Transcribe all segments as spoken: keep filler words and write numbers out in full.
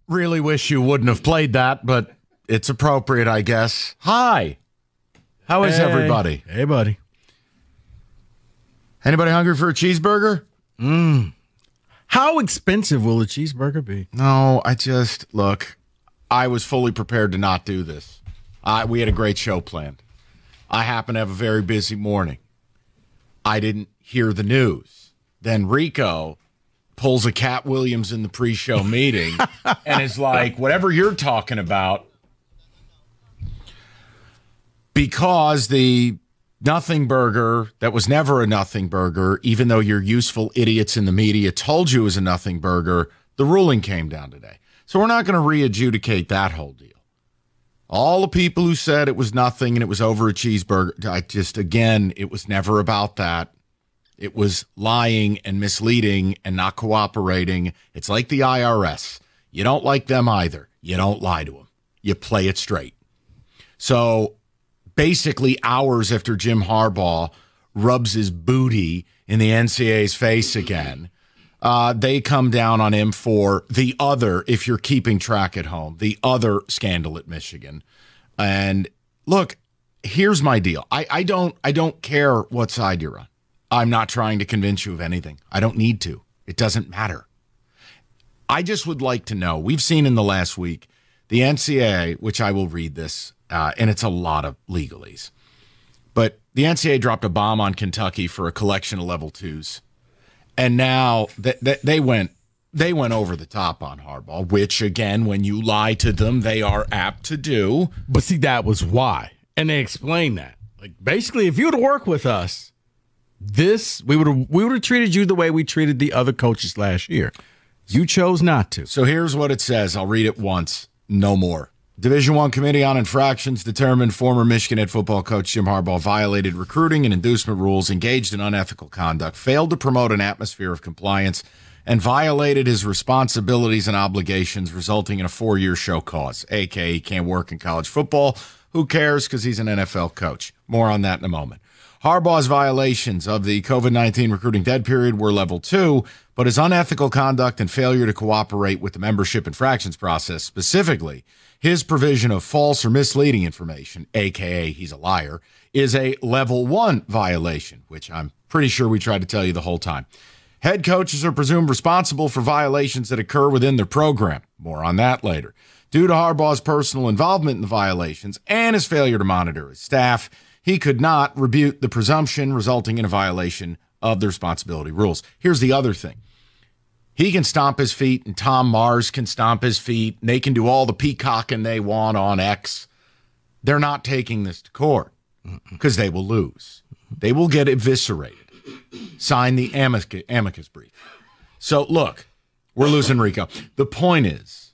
really wish you wouldn't have played that, but it's appropriate, I guess. Hi. How is hey. everybody? Hey, buddy. Anybody hungry for a cheeseburger? Mm. How expensive will a cheeseburger be? No, I just, look, I was fully prepared to not do this. I, we had a great show planned. I happen to have a very busy morning. I didn't hear the news. Then Rico pulls a Cat Williams in the pre-show meeting and is like, whatever you're talking about, because the nothing burger that was never a nothing burger, even though your useful idiots in the media told you it was a nothing burger, the ruling came down today. So we're not going to re-adjudicate that whole deal. All the people who said it was nothing and it was over a cheeseburger, I just, again, it was never about that. It was lying and misleading and not cooperating. It's like the I R S. You don't like them either. You don't lie to them. You play it straight. So basically hours after Jim Harbaugh rubs his booty in the N C A A's face again, uh, they come down on him for the other, if you're keeping track at home, the other scandal at Michigan. And look, here's my deal. I, I don't I don't care what side you're on. I'm not trying to convince you of anything. I don't need to. It doesn't matter. I just would like to know, we've seen in the last week, the N C A A, which I will read this, uh, and it's a lot of legalese, but the N C A A dropped a bomb on Kentucky for a collection of level twos. And now th- th- they went they went over the top on Harbaugh, which, again, when you lie to them, they are apt to do. But see, that was why. And they explained that. Like, basically, if you would work with us, This we would have we would have treated you the way we treated the other coaches last year. You chose not to. So here's what it says. I'll read it once, no more. Division One Committee on Infractions determined former Michigan head football coach Jim Harbaugh violated recruiting and inducement rules, engaged in unethical conduct, failed to promote an atmosphere of compliance, and violated his responsibilities and obligations, resulting in a four-year show cause, a k a he can't work in college football. Who cares? Because he's an N F L coach. More on that in a moment. Harbaugh's violations of the COVID nineteen recruiting dead period were level two, but his unethical conduct and failure to cooperate with the membership infractions process, specifically his provision of false or misleading information, a k a he's a liar, is a level one violation, which I'm pretty sure we tried to tell you the whole time. Head coaches are presumed responsible for violations that occur within their program. More on that later. Due to Harbaugh's personal involvement in the violations and his failure to monitor his staff, he could not rebut the presumption, resulting in a violation of the responsibility rules. Here's the other thing. He can stomp his feet, and Tom Mars can stomp his feet, and they can do all the peacocking they want on X. They're not taking this to court because they will lose. They will get eviscerated. Sign the amicus, amicus brief. So, look, we're losing Rico. The point is,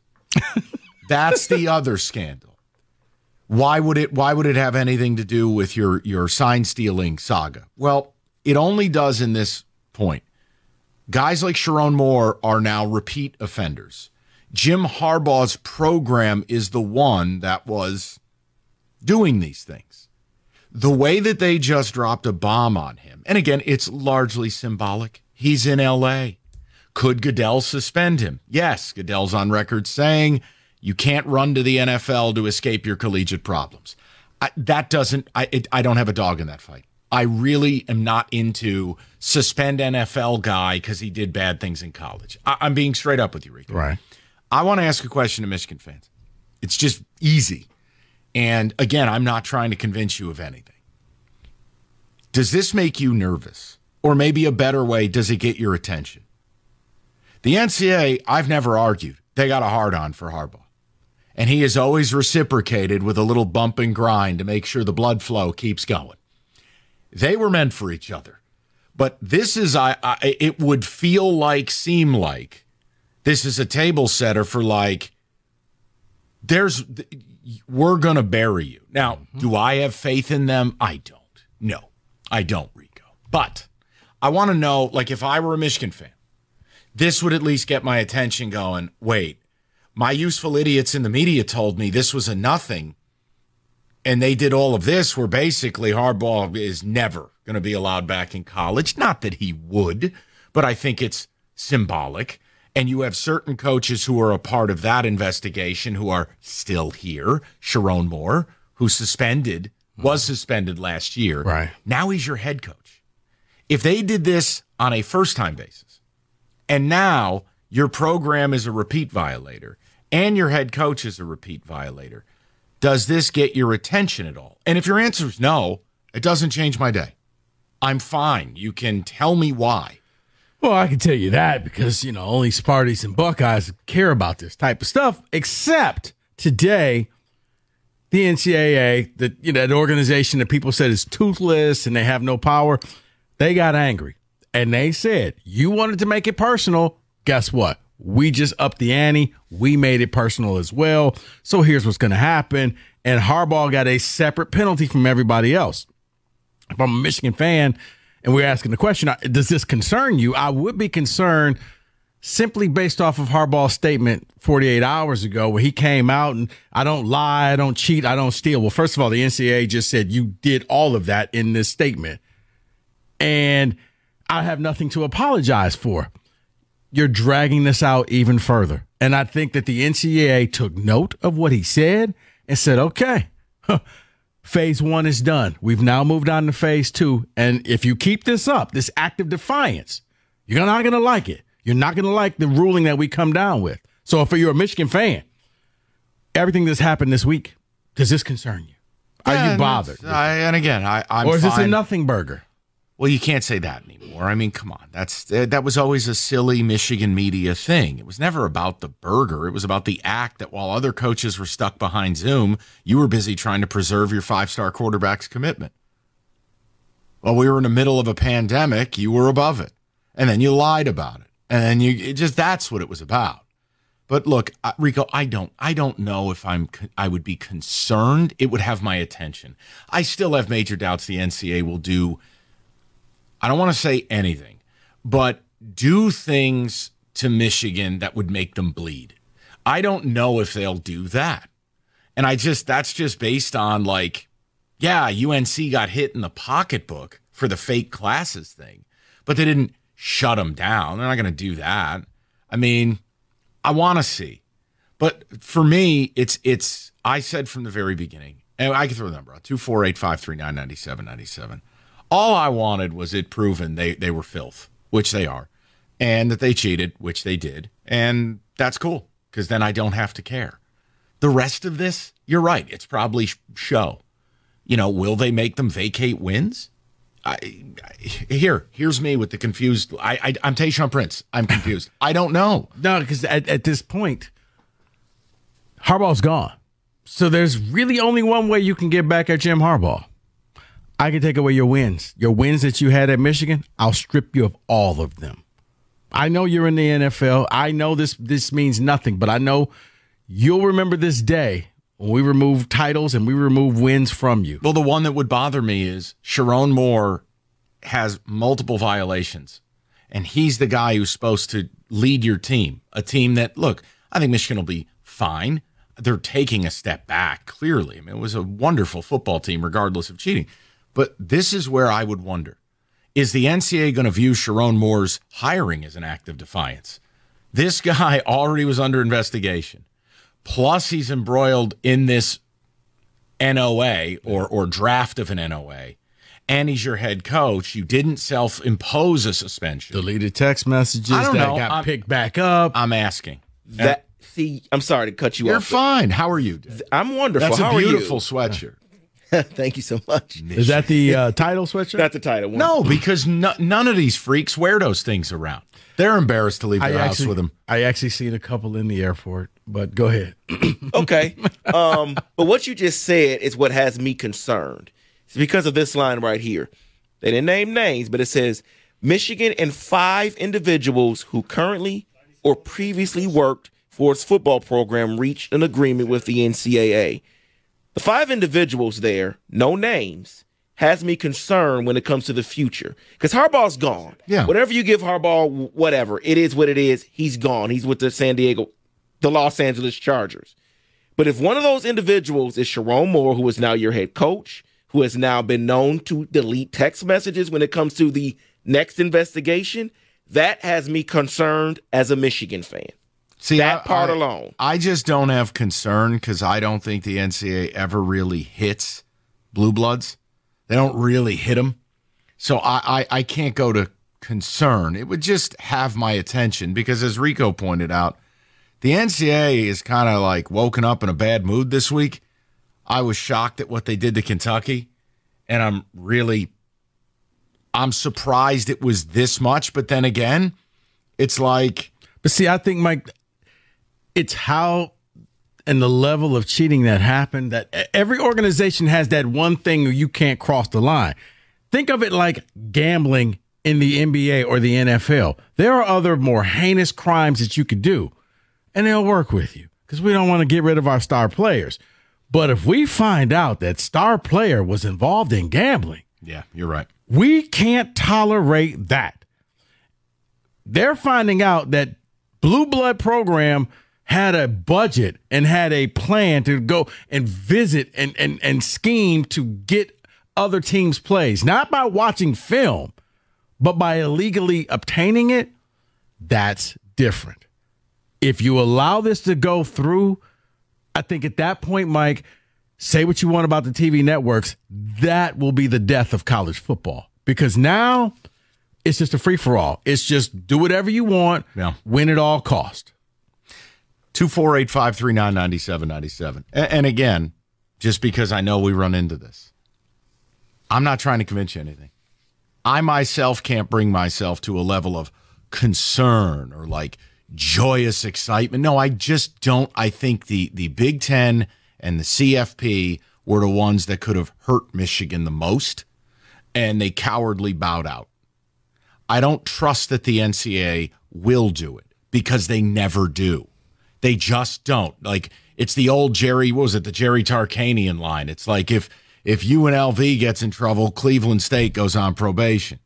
that's the other scandal. Why would it why would it have anything to do with your, your sign stealing saga? Well, it only does in this point. Guys like Sharon Moore are now repeat offenders. Jim Harbaugh's program is the one that was doing these things. The way that they just dropped a bomb on him, and again, it's largely symbolic. He's in L A. Could Goodell suspend him? Yes, Goodell's on record saying you can't run to the N F L to escape your collegiate problems. I, that doesn't, I, it, I don't have a dog in that fight. I really am not into suspend N F L guy because he did bad things in college. I, I'm being straight up with you, Rico. Right. I want to ask a question to Michigan fans. It's just easy. And again, I'm not trying to convince you of anything. Does this make you nervous? Or maybe a better way, does it get your attention? The N C A A, I've never argued. They got a hard-on for Harbaugh. And he has always reciprocated with a little bump and grind to make sure the blood flow keeps going. They were meant for each other. But this is, I, I it would feel like, seem like, this is a table setter for like, there's, we're going to bury you. Now, mm-hmm. do I have faith in them? I don't. No, I don't, Rico. But I want to know, like, if I were a Michigan fan, this would at least get my attention going, wait, my useful idiots in the media told me this was a nothing, and they did all of this where basically Harbaugh is never going to be allowed back in college. Not that he would, but I think it's symbolic. And you have certain coaches who are a part of that investigation who are still here. Sharon Moore, who suspended, was suspended last year. Right. Now he's your head coach. If they did this on a first-time basis, and now your program is a repeat violator, and your head coach is a repeat violator, does this get your attention at all? And if your answer is no, it doesn't change my day. I'm fine. You can tell me why. Well, I can tell you that because, you know, only Sparties and Buckeyes care about this type of stuff, except today, the N C double A, the, you know, that organization that people said is toothless and they have no power, they got angry. And they said, you wanted to make it personal. Guess what? We just upped the ante. We made it personal as well. So here's what's going to happen. And Harbaugh got a separate penalty from everybody else. If I'm a Michigan fan and we're asking the question, does this concern you? I would be concerned simply based off of Harbaugh's statement forty-eight hours ago where he came out and I don't lie, I don't cheat, I don't steal. Well, first of all, the N C double A just said you did all of that in this statement. And I have nothing to apologize for. You're dragging this out even further. And I think that the N C double A took note of what he said and said, okay, huh, phase one is done. We've now moved on to phase two. And if you keep this up, this act of defiance, you're not going to like it. You're not going to like the ruling that we come down with. So if you're a Michigan fan, everything that's happened this week, does this concern you? Are Yeah, you bothered? And, I, and again, I, I'm or is this a fine. nothing burger? Well, you can't say that anymore. I mean, come on. That's that was always a silly Michigan media thing. It was never about the burger. It was about the act that while other coaches were stuck behind Zoom, you were busy trying to preserve your five-star quarterback's commitment. While we were in the middle of a pandemic, you were above it. And then you lied about it. And then you it just that's what it was about. But look, uh, Rico, I don't I don't know if I'm I would be concerned. It would have my attention. I still have major doubts the N C double A will do I don't want to say anything, but do things to Michigan that would make them bleed. I don't know if they'll do that. And I just, that's just based on like, yeah, U N C got hit in the pocketbook for the fake classes thing, but they didn't shut them down. They're not going to do that. I mean, I want to see. But for me, it's, it's, I said from the very beginning, and I can throw the number out, two four eight, five three nine, nine seven nine seven. All I wanted was it proven they, they were filth, which they are, and that they cheated, which they did. And that's cool, because then I don't have to care. The rest of this, you're right, it's probably show. You know, will they make them vacate wins? I, I, here, here's me with the confused. I, I, I'm Tayshaun Prince. I'm confused. I don't know. No, because at, at this point, Harbaugh's gone. So there's really only one way you can get back at Jim Harbaugh. I can take away your wins. Your wins that you had at Michigan, I'll strip you of all of them. I know you're in the N F L. I know this this means nothing, but I know you'll remember this day when we remove titles and we remove wins from you. Well, the one that would bother me is Sharon Moore has multiple violations, and he's the guy who's supposed to lead your team, a team that, look, I think Michigan will be fine. They're taking a step back, clearly. I mean, it was a wonderful football team, regardless of cheating. But this is where I would wonder, is the N C double A going to view Sharon Moore's hiring as an act of defiance? This guy already was under investigation. Plus, he's embroiled in this N O A or, or draft of an N O A. And he's your head coach. You didn't self-impose a suspension. Deleted text messages I don't that know. got I'm- picked back up. I'm asking. That see, I'm sorry to cut you You're off. fine. How are you, Dave? I'm wonderful. That's a How beautiful are sweatshirt. you? Thank you so much. Is that the uh, title sweatshirt? That's the title. No, because no, none of these freaks wear those things around. They're embarrassed to leave I their house actually, with them. I actually seen a couple in the airport, but go ahead. Okay. Um, but what you just said is what has me concerned. It's because of this line right here. They didn't name names, but it says Michigan and five individuals who currently or previously worked for its football program reached an agreement with the N C double A. The five individuals there, no names, has me concerned when it comes to the future. Because Harbaugh's gone. Yeah. Whatever you give Harbaugh, whatever, it is what it is. He's gone. He's with the San Diego, the Los Angeles Chargers. But if one of those individuals is Sharon Moore, who is now your head coach, who has now been known to delete text messages when it comes to the next investigation, that has me concerned as a Michigan fan. See, that I, part I, alone. I just don't have concern because I don't think the N C double A ever really hits blue bloods. They don't really hit them. So I, I, I can't go to concern. It would just have my attention because, as Rico pointed out, the N C double A is kind of like woken up in a bad mood this week. I was shocked at what they did to Kentucky, and I'm really, I'm surprised it was this much. But then again, it's like. But see, I think, Mike, it's how and the level of cheating that happened that every organization has that one thing where you can't cross the line. Think of it like gambling in the N B A or the N F L. There are other more heinous crimes that you could do, and they'll work with you because we don't want to get rid of our star players. But if we find out that star player was involved in gambling, yeah, you're right. We can't tolerate that. They're finding out that Blue Blood program had a budget and had a plan to go and visit and, and, and scheme to get other teams' plays, not by watching film, but by illegally obtaining it. That's different. If you allow this to go through, I think at that point, Mike, say what you want about the T V networks, that will be the death of college football. Because now it's just a free-for-all. It's just do whatever you want, yeah. Win at all cost. two four eight, five three nine, nine seven nine seven. And again, just because I know we run into this, I'm not trying to convince you anything. I myself can't bring myself to a level of concern or like joyous excitement. No, I just don't. I think the, the Big Ten and the C F P were the ones that could have hurt Michigan the most, and they cowardly bowed out. I don't trust that the N C double A will do it because they never do. They just don't. Like, it's the old Jerry, what was it, the Jerry Tarkanian line. It's like if if U N L V gets in trouble, Cleveland State goes on probation.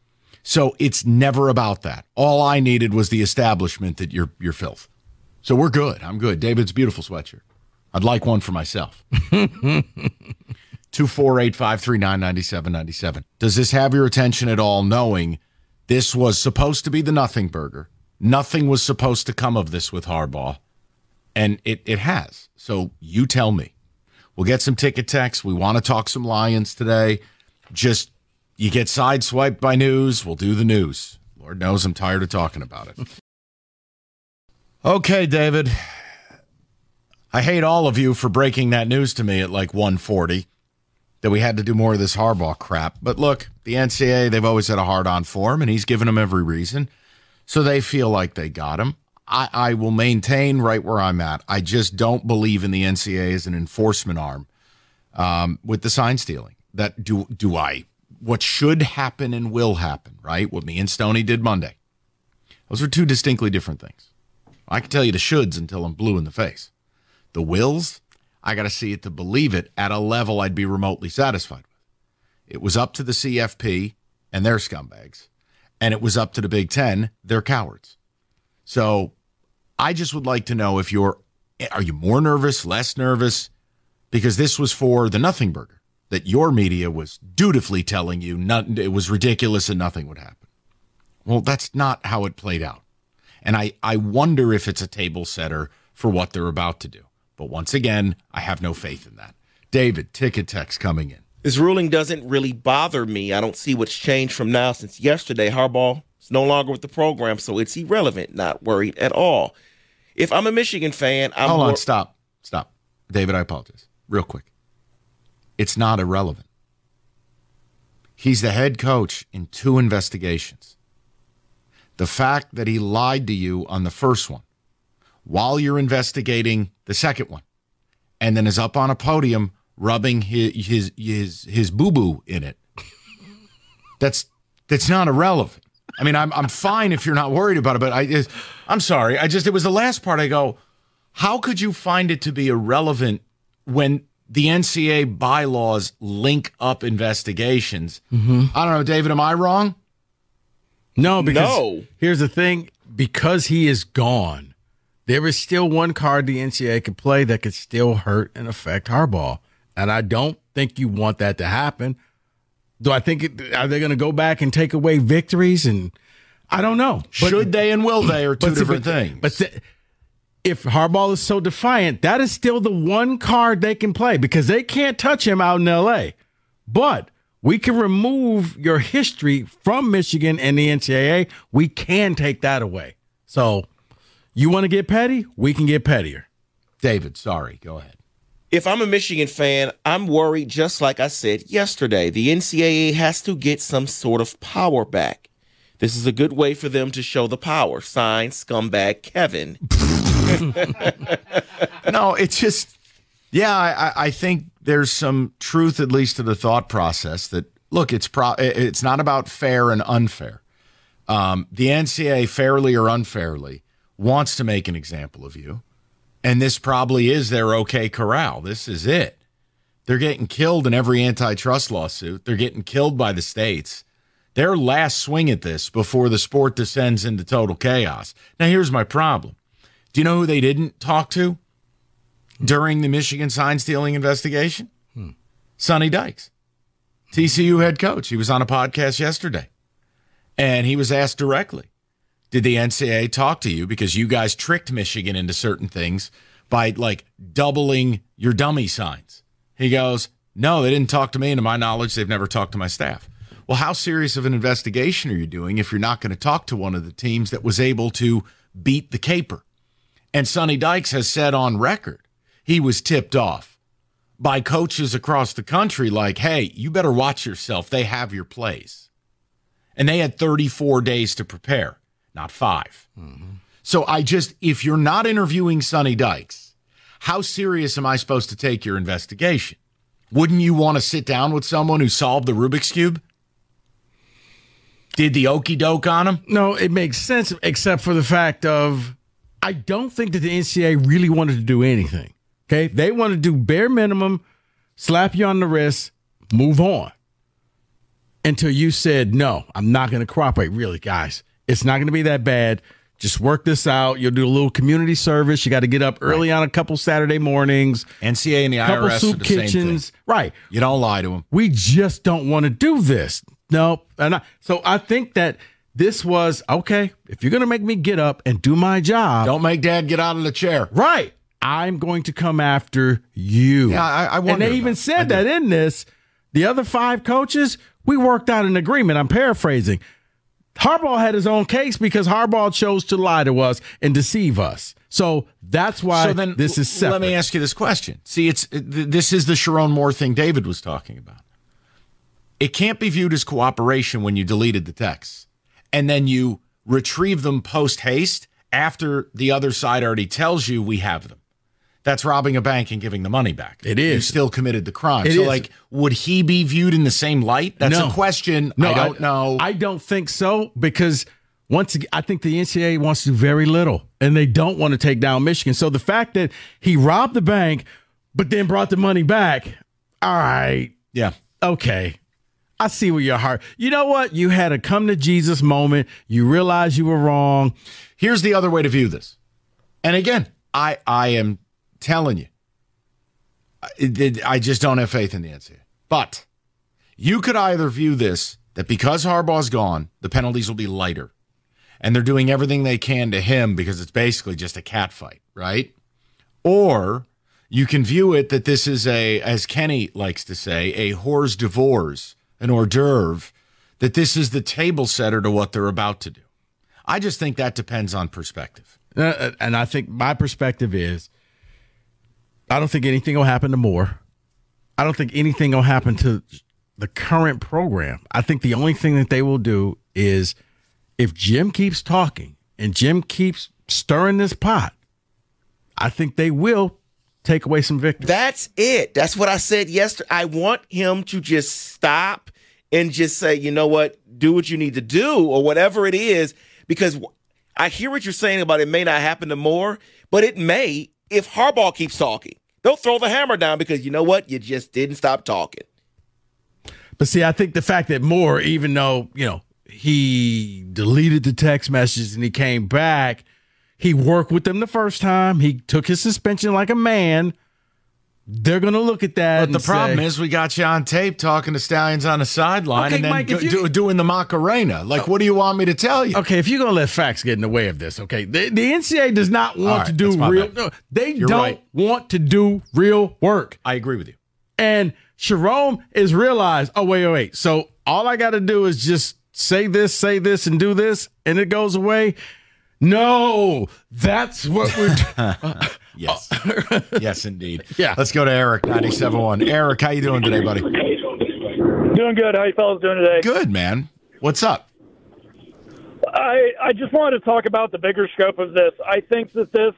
So it's never about that. All I needed was the establishment that you're you're filth. So we're good. I'm good. David's beautiful sweatshirt. I'd like one for myself. two four eight, five three nine, nine seven nine seven. Does this have your attention at all, knowing this was supposed to be the nothing burger? Nothing was supposed to come of this with Harbaugh, and it, it has. So you tell me. We'll get some ticket texts. We want to talk some Lions today. Just, you get sideswiped by news, we'll do the news. Lord knows I'm tired of talking about it. Okay, David. I hate all of you for breaking that news to me at like one forty, that we had to do more of this Harbaugh crap. But look, the N C double A, they've always had a hard-on for him, and he's given them every reason. So they feel like they got him. I, I will maintain right where I'm at. I just don't believe in the N C double A as an enforcement arm um, with the sign stealing. That do do I? What should happen and will happen, right? What me and Stoney did Monday. Those are two distinctly different things. I can tell you the shoulds until I'm blue in the face. The wills, I got to see it to believe it at a level I'd be remotely satisfied with. It was up to the C F P and their scumbags, and it was up to the Big Ten, they're cowards. So I just would like to know if you're, are you more nervous, less nervous? Because this was for the nothing burger that your media was dutifully telling you not, it was ridiculous and nothing would happen. Well, that's not how it played out. And I, I wonder if it's a table setter for what they're about to do. But once again, I have no faith in that. David, ticket text coming in. This ruling doesn't really bother me. I don't see what's changed from now since yesterday. Harbaugh is no longer with the program, so it's irrelevant. Not worried at all. If I'm a Michigan fan, I'm Hold on, more- stop, stop. David, I apologize. Real quick. It's not irrelevant. He's the head coach in two investigations. The fact that he lied to you on the first one while you're investigating the second one, and then is up on a podium rubbing his his his, his boo-boo in it. That's that's not irrelevant. I mean, I'm I'm fine if you're not worried about it, but I just, I'm sorry. I just it was the last part. I go, how could you find it to be irrelevant when the N C double A bylaws link up investigations? Mm-hmm. I don't know, David. Am I wrong? No, because No. here's the thing. Because he is gone, there is still one card the N C double A could play that could still hurt and affect Harbaugh. And I don't think you want that to happen. Do I think it, are they going to go back and take away victories? And I don't know. Should But, they and will they are two but see, different but- things. But th- if Harbaugh is so defiant, that is still the one card they can play because they can't touch him out in L A. But we can remove your history from Michigan and the N C double A. We can take that away. So you want to get petty? We can get pettier. David, sorry, go ahead. If I'm a Michigan fan, I'm worried, just like I said yesterday. The N C double A has to get some sort of power back. This is a good way for them to show the power. Signed, scumbag Kevin. No, it's just, yeah, I, I think there's some truth, at least to the thought process that, look, it's pro, it's not about fair and unfair. Um, the N C double A, fairly or unfairly, wants to make an example of you. And this probably is their okay corral. This is it. They're getting killed in every antitrust lawsuit. They're getting killed by the states. Their last swing at this before the sport descends into total chaos. Now, here's my problem. Do you know who they didn't talk to during the Michigan sign stealing investigation? Hmm. Sonny Dykes, T C U head coach. He was on a podcast yesterday, and he was asked directly, did the N C double A talk to you because you guys tricked Michigan into certain things by, like, doubling your dummy signs? He goes, no, they didn't talk to me, and to my knowledge, they've never talked to my staff. Well, how serious of an investigation are you doing if you're not going to talk to one of the teams that was able to beat the caper? And Sonny Dykes has said on record he was tipped off by coaches across the country like, hey, you better watch yourself. They have your plays. And they had thirty-four days to prepare, not five. Mm-hmm. So I just, if you're not interviewing Sonny Dykes, how serious am I supposed to take your investigation? Wouldn't you want to sit down with someone who solved the Rubik's Cube? Did the okey doke on him? No, it makes sense, except for the fact of I don't think that the N C double A really wanted to do anything. Okay, they want to do bare minimum, slap you on the wrist, move on. Until you said, no, I'm not going to cooperate. Really, guys, it's not going to be that bad. Just work this out. You'll do a little community service. You got to get up early right on a couple Saturday mornings. N C double A and the I R S couple soup are the kitchens. Same thing. Right. You don't lie to them. We just don't want to do this. No. And I, so I think that this was, okay, if you're going to make me get up and do my job. Don't make Dad get out of the chair. Right. I'm going to come after you. Yeah, I, I wonder. And they even said that in this. The other five coaches, we worked out an agreement. I'm paraphrasing. Harbaugh had his own case because Harbaugh chose to lie to us and deceive us. So that's why so then, this is separate. Let me ask you this question. See, it's this is the Sharon Moore thing David was talking about. It can't be viewed as cooperation when you deleted the texts and then you retrieve them post-haste after the other side already tells you we have them. That's robbing a bank and giving the money back. It is. You still committed the crime. It so, is. like, would he be viewed in the same light? That's No. a question. No, I don't I, know. I don't think so because once again, I think the N C double A wants to do very little, and they don't want to take down Michigan. So the fact that he robbed the bank but then brought the money back, all right, yeah. okay. I see where your heart. You know what? You had a come to Jesus moment. You realized you were wrong. Here's the other way to view this. And again, I I am telling you, I, I just don't have faith in the N C double A. But you could either view this that because Harbaugh's gone, the penalties will be lighter. And they're doing everything they can to him because it's basically just a cat fight, right? Or you can view it that this is a, as Kenny likes to say, a hors d'oeuvres, an hors d'oeuvre, that this is the table setter to what they're about to do. I just think that depends on perspective. Uh, and I think my perspective is I don't think anything will happen to Moore. I don't think anything will happen to the current program. I think the only thing that they will do is if Jim keeps talking and Jim keeps stirring this pot, I think they will take away some victories. That's it. That's what I said yesterday. I want him to just stop and just say, you know what, do what you need to do or whatever it is, because I hear what you're saying about it may not happen to Moore, but it may if Harbaugh keeps talking. They'll throw the hammer down because you know what? You just didn't stop talking. But see, I think the fact that Moore, even though, you know, he deleted the text messages and he came back, he worked with them the first time. He took his suspension like a man. they're going to look at that. But and the problem say, is we got you on tape talking to Stallions on the sideline Okay, and then Mike, do, if you- do, doing the Macarena. Like, what do you want me to tell you? okay, if you're going to let facts get in the way of this, okay, the, the N C double A does not want right, to do that's my real. bad. No, they You're don't right. want to do real work. I agree with you. And Jerome is realized, oh, wait, wait, wait. So all I got to do is just say this, say this, and do this, and it goes away. No, that's what we're doing. Yes. Yes, indeed. Yeah. Let's go to Eric, ninety-seven point one. Eric, how you doing today, buddy? Doing good. How you fellas doing today? Good, man. What's up? I, I just wanted to talk about the bigger scope of this. I think that this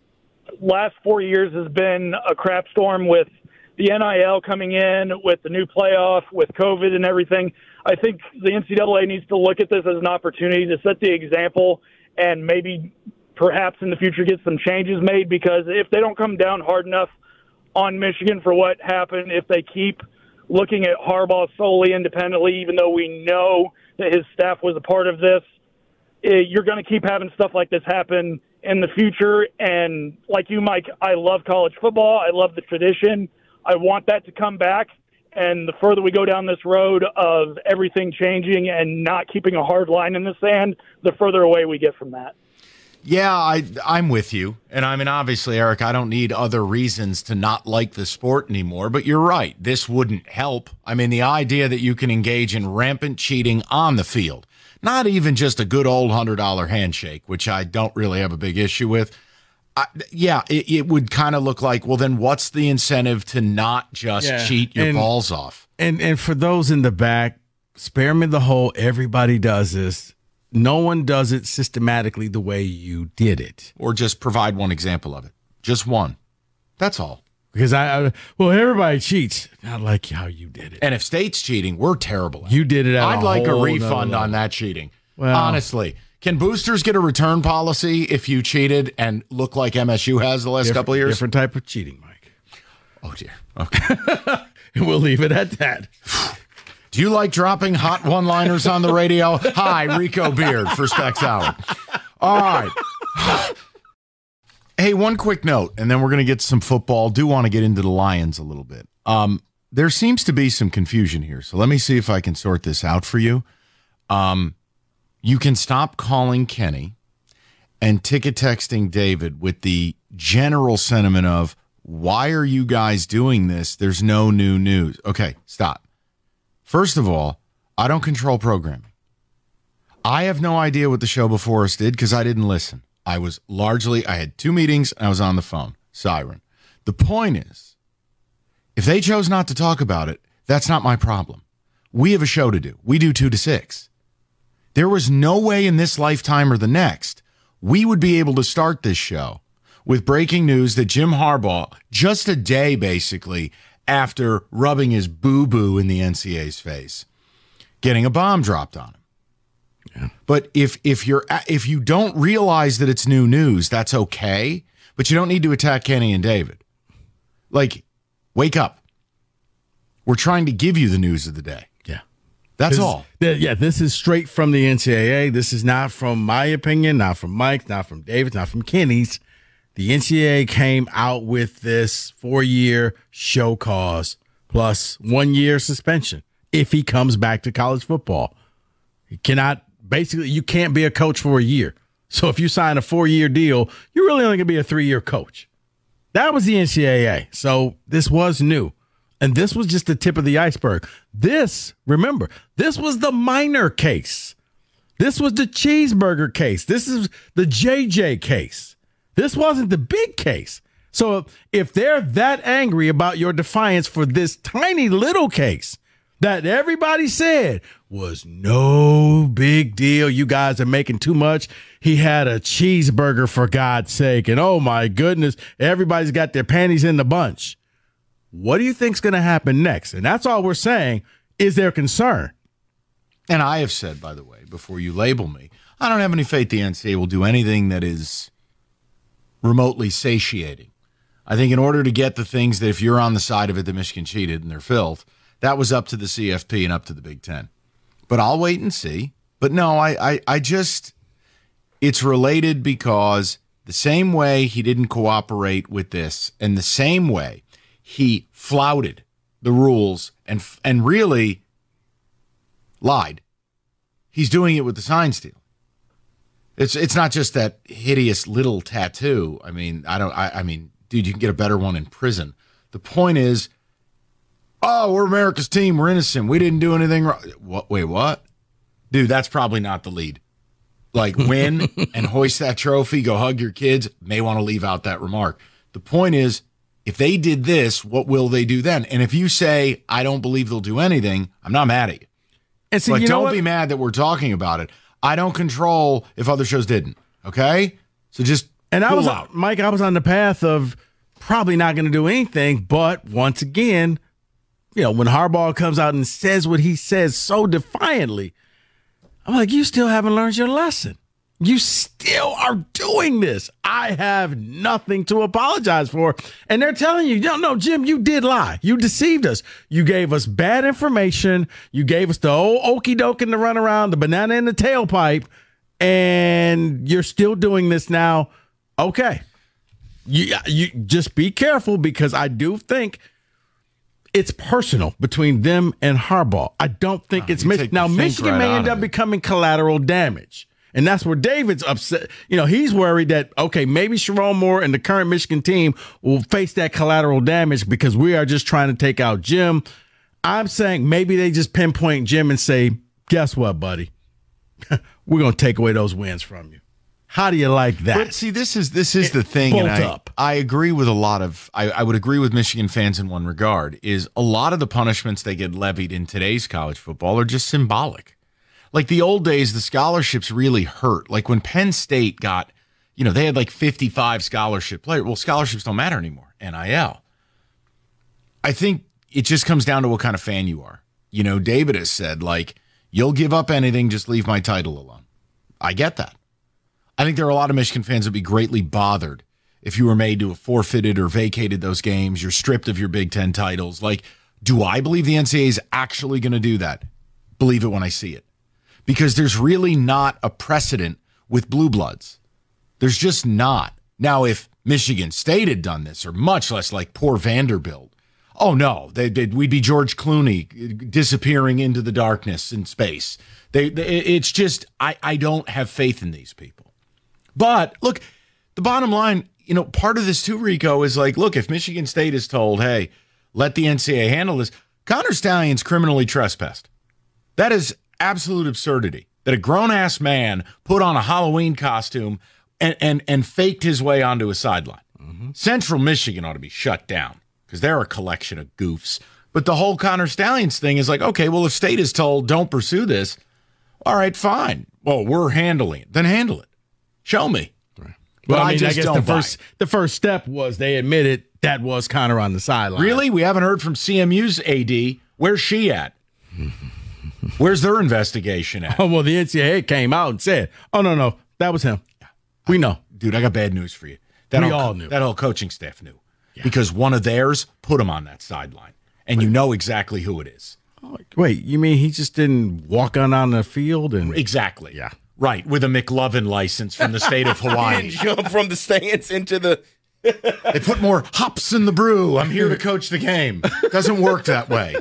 last four years has been a crap storm with the N I L coming in, with the new playoff, with COVID and everything. I think the N C double A needs to look at this as an opportunity to set the example and maybe perhaps in the future get some changes made, because if they don't come down hard enough on Michigan for what happened, if they keep looking at Harbaugh solely independently, even though we know that his staff was a part of this, you're going to keep having stuff like this happen in the future. And like you, Mike, I love college football. I love the tradition. I want that to come back. And the further we go down this road of everything changing and not keeping a hard line in the sand, the further away we get from that. Yeah, I, I'm with you. And I mean, obviously, Eric, I don't need other reasons to not like the sport anymore. But you're right. This wouldn't help. I mean, the idea that you can engage in rampant cheating on the field, not even just a good old one hundred dollar handshake, which I don't really have a big issue with. I, yeah, it, it would kind of look like, well, then what's the incentive to not just Yeah, cheat your and- balls off? And and for those in the back, spare me the whole everybody does this. No one does it systematically the way you did it. Or just provide one example of it. Just one. That's all. Because I, I well, everybody cheats. Not like how you did it. And if state's cheating, we're terrible at it. You did it at I'd a like a whole refund nother on level. that cheating. Well- Honestly. Can boosters get a return policy if you cheated and look like M S U has the last Different- couple of years? Different type of cheating, Mike. Oh, dear. Okay. And we'll leave it at that. Do you like dropping hot one-liners on the radio? Hi, Rico Beard for Specs Hour. All right. Hey, one quick note, and then we're going to get to some football. Do want to get into the Lions a little bit. Um, there seems to be some confusion here, so let me see if I can sort this out for you. Um, you can stop calling Kenny and ticket texting David with the general sentiment of, why are you guys doing this? There's no new news. Okay, stop. First of all, I don't control programming. I have no idea what the show before us did because I didn't listen. I was largely, I had two meetings and I was on the phone. Siren. The point is, if they chose not to talk about it, that's not my problem. We have a show to do. We do two to six. There was no way in this lifetime or the next we would be able to start this show with breaking news that Jim Harbaugh, just a day basically after rubbing his boo-boo in the N C double A's face, getting a bomb dropped on him. Yeah. But if if you're if you don't realize that it's new news, that's okay. But you don't need to attack Kenny and David. Like, wake up. We're trying to give you the news of the day. Yeah. That's This- all. th- Yeah, this is straight from the N C double A. This is not from my opinion, not from Mike's, not from David's, not from Kenny's. The N C double A came out with this four-year show cause plus one-year suspension if he comes back to college football. He cannot, basically, you can't be a coach for a year. So if you sign a four-year deal, you're really only going to be a three-year coach. That was the N C double A. So this was new. And this was just the tip of the iceberg. This, remember, this was the minor case. This was the cheeseburger case. This is the J J case. This wasn't the big case. So if they're that angry about your defiance for this tiny little case that everybody said was no big deal, you guys are making too much. He had a cheeseburger, for God's sake. And oh my goodness, everybody's got their panties in the bunch. What do you think's going to happen next? And that's all we're saying is their concern. And I have said, by the way, before you label me, I don't have any faith the N C double A will do anything that is remotely satiating. I think in order to get the things that if you're on the side of it that Michigan cheated and they're filth, that was up to the C F P and up to the Big Ten. But I'll wait and see. But no, I, I, I just, it's related because the same way he didn't cooperate with this and the same way he flouted the rules and and really lied. He's doing it with the sign steal. It's it's not just that hideous little tattoo. I mean, I don't. I, I mean, dude, you can get a better one in prison. The point is, oh, we're America's team. We're innocent. We didn't do anything wrong. What? Wait, what? Dude, that's probably not the lead. Like, win and hoist that trophy, go hug your kids. May want to leave out that remark. The point is, if they did this, what will they do then? And if you say, I don't believe they'll do anything, I'm not mad at you. And see, But you know don't what? be mad that we're talking about it. I don't control if other shows didn't. Okay? So just And I cool was, out. Mike, I was on the path of probably not going to do anything. But once again, you know, when Harbaugh comes out and says what he says so defiantly, I'm like, you still haven't learned your lesson. You still are doing this. I have nothing to apologize for. And they're telling you, no, no, Jim, you did lie. You deceived us. You gave us bad information. You gave us the old okey doke in the runaround, the banana in the tailpipe, and you're still doing this now. Okay. You, you just be careful, because I do think it's personal between them and Harbaugh. I don't think Oh, it's you Mich- take the now think Michigan right may out end of up it. becoming collateral damage. And that's where David's upset. You know, he's worried that, okay, maybe Sharon Moore and the current Michigan team will face that collateral damage because we are just trying to take out Jim. I'm saying maybe they just pinpoint Jim and say, guess what, buddy? We're going to take away those wins from you. How do you like that? But see, this is this is the thing, and bolt I, up. I agree with a lot of I, I would agree with Michigan fans in one regard, is a lot of the punishments they get levied in today's college football are just symbolic. Like the old days, the scholarships really hurt. Like when Penn State got, you know, they had like fifty-five scholarship players. Well, scholarships don't matter anymore. N I L. I think it just comes down to what kind of fan you are. You know, David has said, like, you'll give up anything, just leave my title alone. I get that. I think there are a lot of Michigan fans that would be greatly bothered if you were made to have forfeited or vacated those games. You're stripped of your Big Ten titles. Like, do I believe the N C double A is actually going to do that? Believe it when I see it. Because there's really not a precedent with blue bloods. There's just not. Now, if Michigan State had done this, or much less like poor Vanderbilt, oh no, they, they'd, we'd be George Clooney disappearing into the darkness in space. They, they, it's just, I, I don't have faith in these people. But look, the bottom line, you know, part of this too, Rico, is like, look, if Michigan State is told, hey, let the N C double A handle this, Connor Stalions criminally trespassed. That is absolute absurdity. That a grown-ass man put on a Halloween costume and and, and faked his way onto a sideline. Mm-hmm. Central Michigan ought to be shut down because they're a collection of goofs. But the whole Connor Stalions thing is like, okay, well, if State is told don't pursue this, all right, fine. Well, we're handling it. Then handle it. Show me. Right. But Well, I I mean, I, just guess don't the buy first it. the first step was they admitted that was Connor on the sideline. Really? We haven't heard from C M U's A D. Where's she at? Where's their investigation at? Oh, well, the N C double A came out and said, oh, no, no, that was him. We know. Dude, I got bad news for you. That We whole, all knew. That whole coaching staff knew. Because one of theirs put him on that sideline. And you know exactly who it is. Wait, you mean he just didn't walk on on the field? and Exactly. Yeah. Right. With a McLovin license from the state of Hawaii. Jump from the stands into the. They put more hops in the brew. I'm here to coach the game. Doesn't work that way.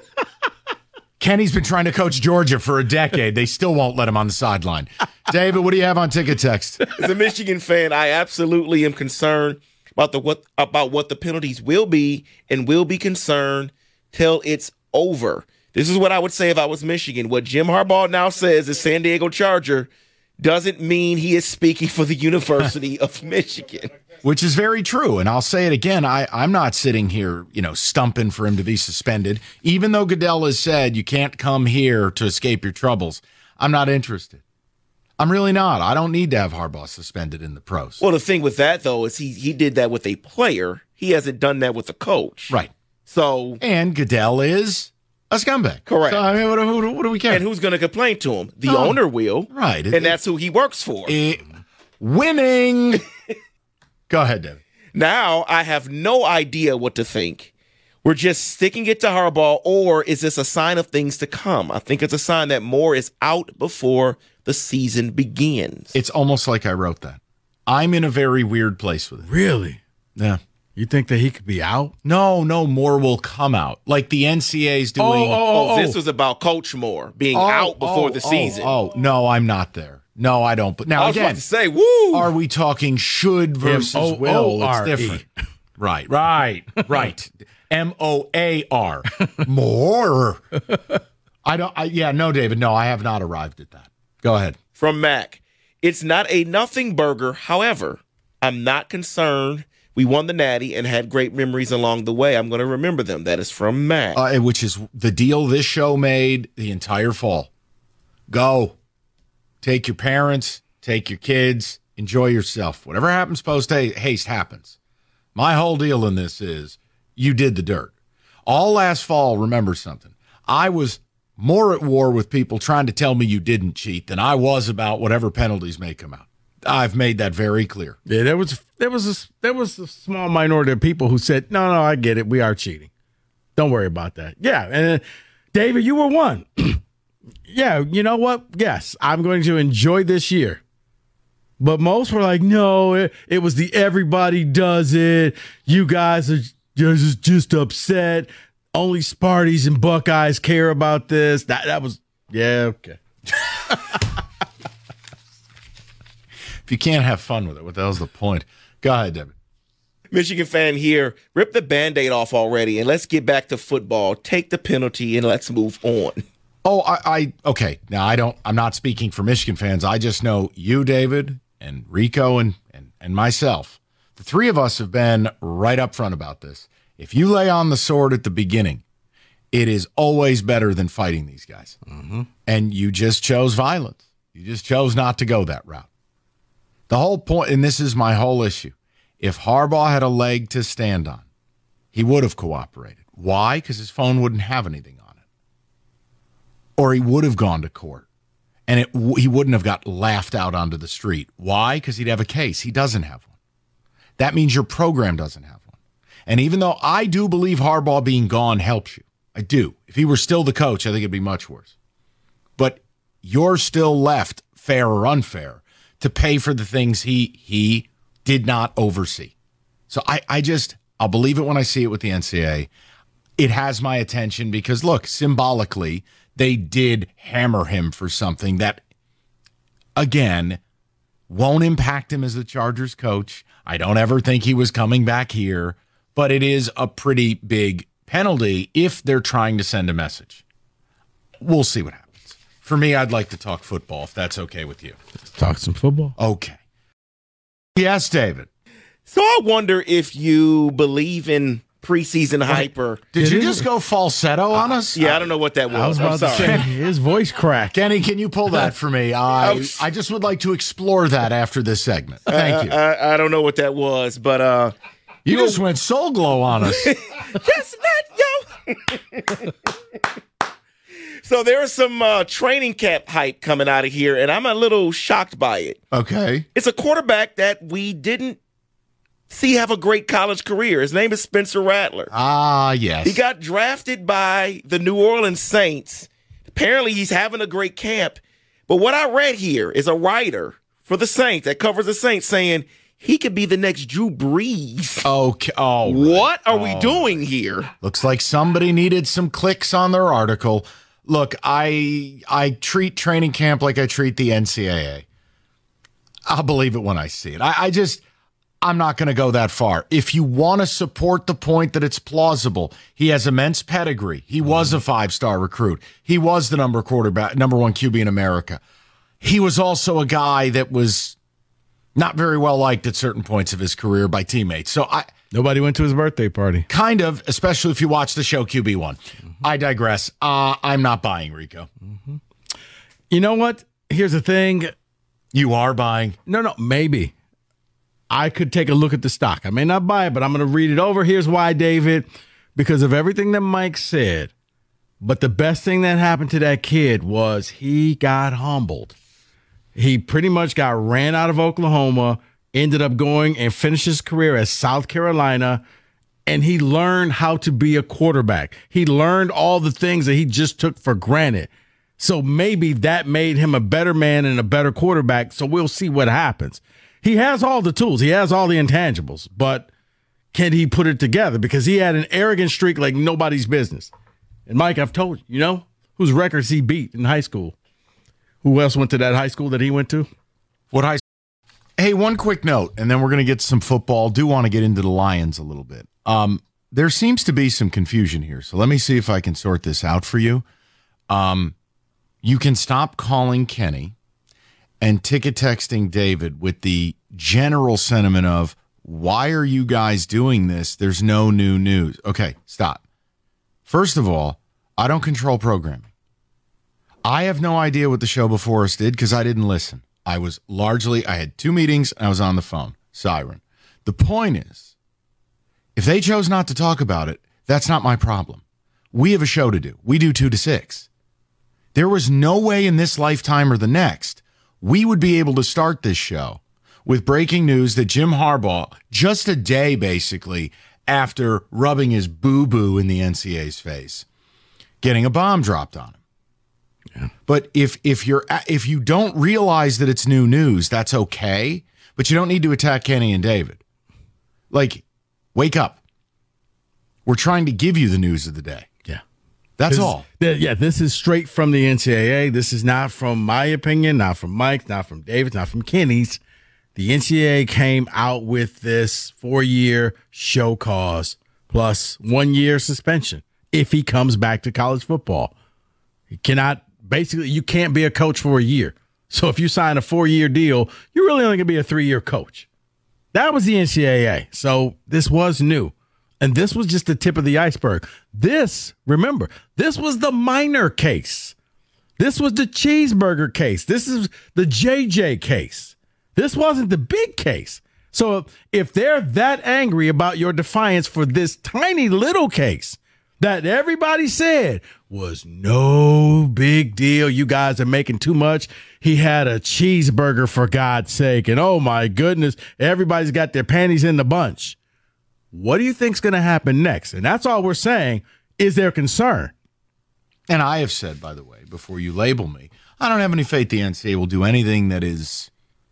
Kenny's been trying to coach Georgia for a decade. They still won't let him on the sideline. David, what do you have on ticket text? As a Michigan fan, I absolutely am concerned about the what about what the penalties will be, and will be concerned till it's over. This is what I would say if I was Michigan. What Jim Harbaugh now says is San Diego Charger doesn't mean he is speaking for the University of Michigan. Which is very true. And I'll say it again. I, I'm not sitting here, you know, stumping for him to be suspended. Even though Goodell has said you can't come here to escape your troubles, I'm not interested. I'm really not. I don't need to have Harbaugh suspended in the pros. Well, the thing with that, though, is he he did that with a player. He hasn't done that with a coach. Right. So, And Goodell is a scumbag. Correct. So, I mean, what, what, what do we care? and who's going to complain to him? The Oh, owner will. right. And that's who he works for. Eh, winning. Go ahead, David. Now I have no idea what to think. We're just sticking it to Harbaugh, or is this a sign of things to come? I think it's a sign that more is out before the season begins. It's almost like I wrote that. I'm in a very weird place with it. Really? Yeah. You think that he could be out? No, no, more will come out. Like the N C A A's doing. Oh, oh, Oh, oh, this was about Coach Moore being Oh, out before oh, the oh, season. Oh, no, I'm not there. No, I don't. But now I was again, about to say, woo! are we talking should versus M O O will? It's R E. different. Right, right, right. M O A R. More. I don't. I, yeah, no, David. No, I have not arrived at that. Go ahead. From Mac. It's not a nothing burger. However, I'm not concerned. We won the Natty and had great memories along the way. I'm going to remember them. That is from Mac. Uh, which is the deal this show made the entire fall. Go. Take your parents. Take your kids. Enjoy yourself. Whatever happens post haste happens. My whole deal in this is you did the dirt. All last fall, remember something. I was more at war with people trying to tell me you didn't cheat than I was about whatever penalties may come out. I've made that very clear. Yeah, there was there was a, there was a small minority of people who said, no, no, I get it. We are cheating. Don't worry about that. Yeah, and uh, David, you were one. Yeah, you know what? Yes, I'm going to enjoy this year. But most were like, no, it, it was the everybody does it. You guys are just, just upset. Only Sparties and Buckeyes care about this. That that was, yeah, okay. If you can't have fun with it, what the hell's the point? Go ahead, David. Michigan fan here. Rip the Band-Aid off already and let's get back to football. Take the penalty and let's move on. Oh, I, I okay. Now I don't. I'm not speaking for Michigan fans. I just know you, David, and Rico, and and and myself. The three of us have been right up front about this. If you lay on the sword at the beginning, it is always better than fighting these guys. Mm-hmm. And you just chose violence. You just chose not to go that route. The whole point, and this is my whole issue. If Harbaugh had a leg to stand on, he would have cooperated. Why? Because his phone wouldn't have anything on it. Or he would have gone to court, and it, he wouldn't have got laughed out onto the street. Why? Because he'd have a case. He doesn't have one. That means your program doesn't have one. And even though I do believe Harbaugh being gone helps you, I do. If he were still the coach, I think it'd be much worse. But you're still left, fair or unfair, to pay for the things he he did not oversee. So I, I just, I'll believe it when I see it with the N C double A. It has my attention because, look, symbolically, they did hammer him for something that, again, won't impact him as the Chargers coach. I don't ever think he was coming back here, but it is a pretty big penalty if they're trying to send a message. We'll see what happens. For me, I'd like to talk football, if that's okay with you. Let's talk some football. Okay. Yes, David. So I wonder if you believe in preseason hype or Did you just go falsetto on us? yeah, I don't know what that was. I was I'm about to sorry. say, his voice cracked. Kenny, can you pull that for me? I I'm- I just would like to explore that after this segment. Thank you. I, I don't know what that was, but uh, You just went soul glow on us. just not yo. So there's some uh, training camp hype coming out of here, and I'm a little shocked by it. Okay. It's a quarterback that we didn't see have a great college career. His name is Spencer Rattler. Ah, yes. He got drafted by the New Orleans Saints. Apparently, he's having a great camp. But what I read here is a writer for the Saints that covers the Saints saying he could be the next Drew Brees. Okay. Oh, right. What are we Oh. doing here? Looks like somebody needed some clicks on their article. Look, I I treat training camp like I treat the N C double A. I'll believe it when I see it. I, I just, I'm not going to go that far. If you want to support the point that it's plausible, he has immense pedigree. He was a five-star recruit. He was the number quarterback, number one Q B in America. He was also a guy that was not very well liked at certain points of his career by teammates. So I Nobody went to his birthday party. kind of, especially if you watch the show Q B one. Mm-hmm. I digress. Uh, I'm not buying Rico. You know what? Here's the thing. You are buying. No, no, maybe. I could take a look at the stock. I may not buy it, but I'm going to read it over. Here's why, David. Because of everything that Mike said. But the best thing that happened to that kid was he got humbled. He pretty much got ran out of Oklahoma, ended up going and finished his career at South Carolina, and he learned how to be a quarterback. He learned all the things that he just took for granted. So maybe that made him a better man and a better quarterback. So we'll see what happens. He has all the tools. He has all the intangibles. But can he put it together? Because he had an arrogant streak like nobody's business. And Mike, I've told you, you know, whose records he beat in high school. Who else went to that high school that he went to? What high school? Hey, one quick note, and then we're going to get to some football. Do want to get into the Lions a little bit. Um, there seems to be some confusion here, so let me see if I can sort this out for you. Um, you can stop calling Kenny and ticket texting David with the general sentiment of, why are you guys doing this? There's no new news. Okay, stop. First of all, I don't control programming. I have no idea what the show before us did because I didn't listen. I was largely, I had two meetings and I was on the phone. Siren. The point is, if they chose not to talk about it, that's not my problem. We have a show to do. We do two to six. There was no way in this lifetime or the next we would be able to start this show with breaking news that Jim Harbaugh, just a day basically after rubbing his boo-boo in the N C A A's face, getting a bomb dropped on him. Yeah. But if if you're if you don't realize that it's new news, that's okay. But you don't need to attack Kenny and David. Like, wake up. We're trying to give you the news of the day. Yeah. That's this, all. Th- yeah, this is straight from the N C A A. This is not from my opinion, not from Mike's, not from David's, not from Kenny's. The N C A A came out with this four-year show cause plus one-year suspension if he comes back to college football. He cannot, basically, you can't be a coach for a year. So if you sign a four-year deal, you're really only going to be a three-year coach. That was the N C A A. So this was new. And this was just the tip of the iceberg. This, remember, this was the minor case. This was the cheeseburger case. This is the J J case. This wasn't the big case. So if they're that angry about your defiance for this tiny little case that everybody said was no big deal, you guys are making too much. He had a cheeseburger, for God's sake. And oh my goodness, everybody's got their panties in the bunch. What do you think's going to happen next? And that's all we're saying is their concern. And I have said, by the way, before you label me, I don't have any faith the N C A A will do anything that is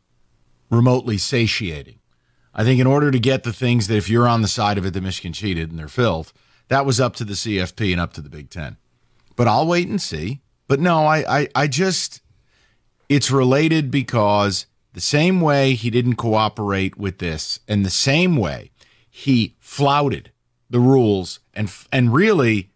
remotely satiating. I think in order to get the things that if you're on the side of it that Michigan cheated and they're filth, that was up to the C F P and up to the Big Ten. But I'll wait and see. But no, I, I, I just, it's related because the same way he didn't cooperate with this and the same way he flouted the rules and and really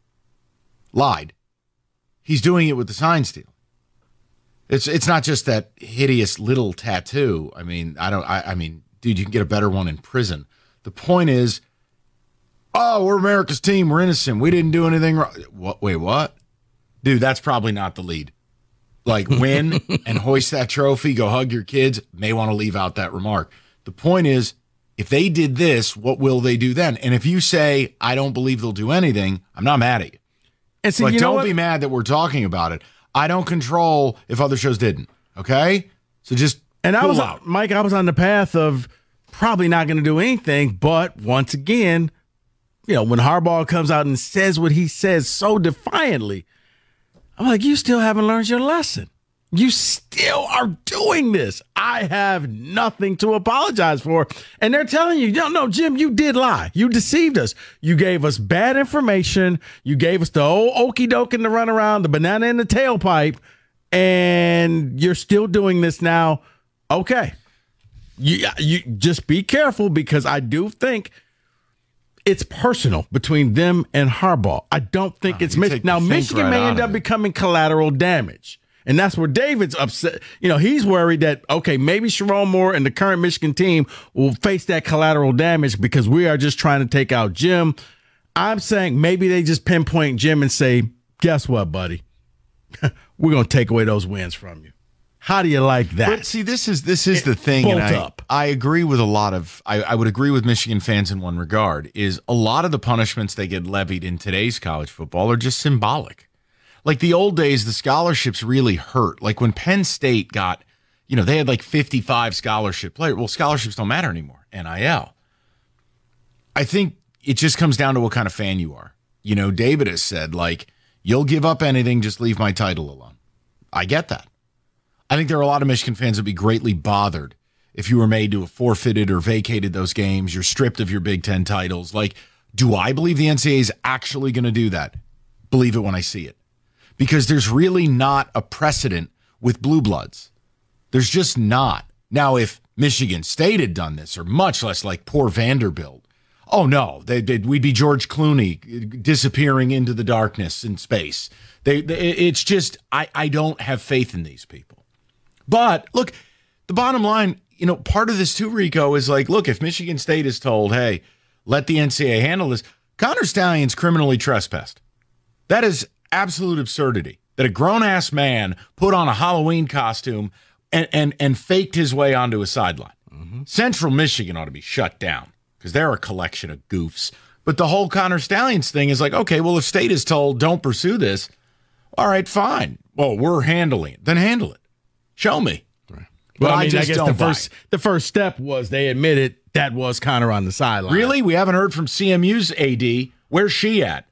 lied, he's doing it with the sign steal. It's it's not just that hideous little tattoo. I mean, I don't. I, I mean, dude, you can get a better one in prison. The point is, oh, we're America's team. We're innocent. We didn't do anything wrong. What? Wait, what? Dude, that's probably not the lead. Like, win and hoist that trophy, go hug your kids. May want to leave out that remark. The point is, if they did this, what will they do then? And if you say, I don't believe they'll do anything, I'm not mad at you. And see, but you know don't what? be mad that we're talking about it. I don't control if other shows didn't. Okay? So just And I cool was, out. Mike, I was on the path of probably not going to do anything. But once again, you know, when Harbaugh comes out and says what he says so defiantly, I'm like, you still haven't learned your lesson. You still are doing this. I have nothing to apologize for. And they're telling you, no, no, Jim, you did lie. You deceived us. You gave us bad information. You gave us the old okey doke in the runaround, the banana in the tailpipe, and you're still doing this now. Okay. You, you just be careful because I do think it's personal between them and Harbaugh. I don't think Oh, it's you Mich- take now the think Michigan right may out end of up it. becoming collateral damage. And that's where David's upset. You know, he's worried that, okay, maybe Sharon Moore and the current Michigan team will face that collateral damage because we are just trying to take out Jim. I'm saying maybe they just pinpoint Jim and say, guess what, buddy? We're going to take away those wins from you. How do you like that? But see, this is this is the thing, and bolt I, up. I agree with a lot of I, I would agree with Michigan fans in one regard, is a lot of the punishments they get levied in today's college football are just symbolic. Like the old days, the scholarships really hurt. Like when Penn State got, you know, they had like fifty-five scholarship players. Well, scholarships don't matter anymore. N I L. I think it just comes down to what kind of fan you are. You know, David has said, like, you'll give up anything, just leave my title alone. I get that. I think there are a lot of Michigan fans that would be greatly bothered if you were made to have forfeited or vacated those games. You're stripped of your Big Ten titles. Like, do I believe the N C double A is actually going to do that? Believe it when I see it. Because there's really not a precedent with blue bloods. There's just not. Now, if Michigan State had done this, or much less like poor Vanderbilt, oh no, they, they'd, we'd be George Clooney disappearing into the darkness in space. They, they, it's just, I, I don't have faith in these people. But look, the bottom line, you know, part of this too, Rico, is like, look, if Michigan State is told, hey, let the N C double A handle this, Connor Stalions criminally trespassed. That is absolute absurdity. That a grown-ass man put on a Halloween costume and and, and faked his way onto a sideline. Mm-hmm. Central Michigan ought to be shut down because they're a collection of goofs. But the whole Connor Stalions thing is like, okay, well, if State is told don't pursue this, all right, fine. Well, we're handling it. Then handle it. Show me. Right. But Well, I, I mean, I just guess don't the buy first it. the first step was they admitted that was Connor on the sideline. Really? We haven't heard from C M U's A D. Where's she at?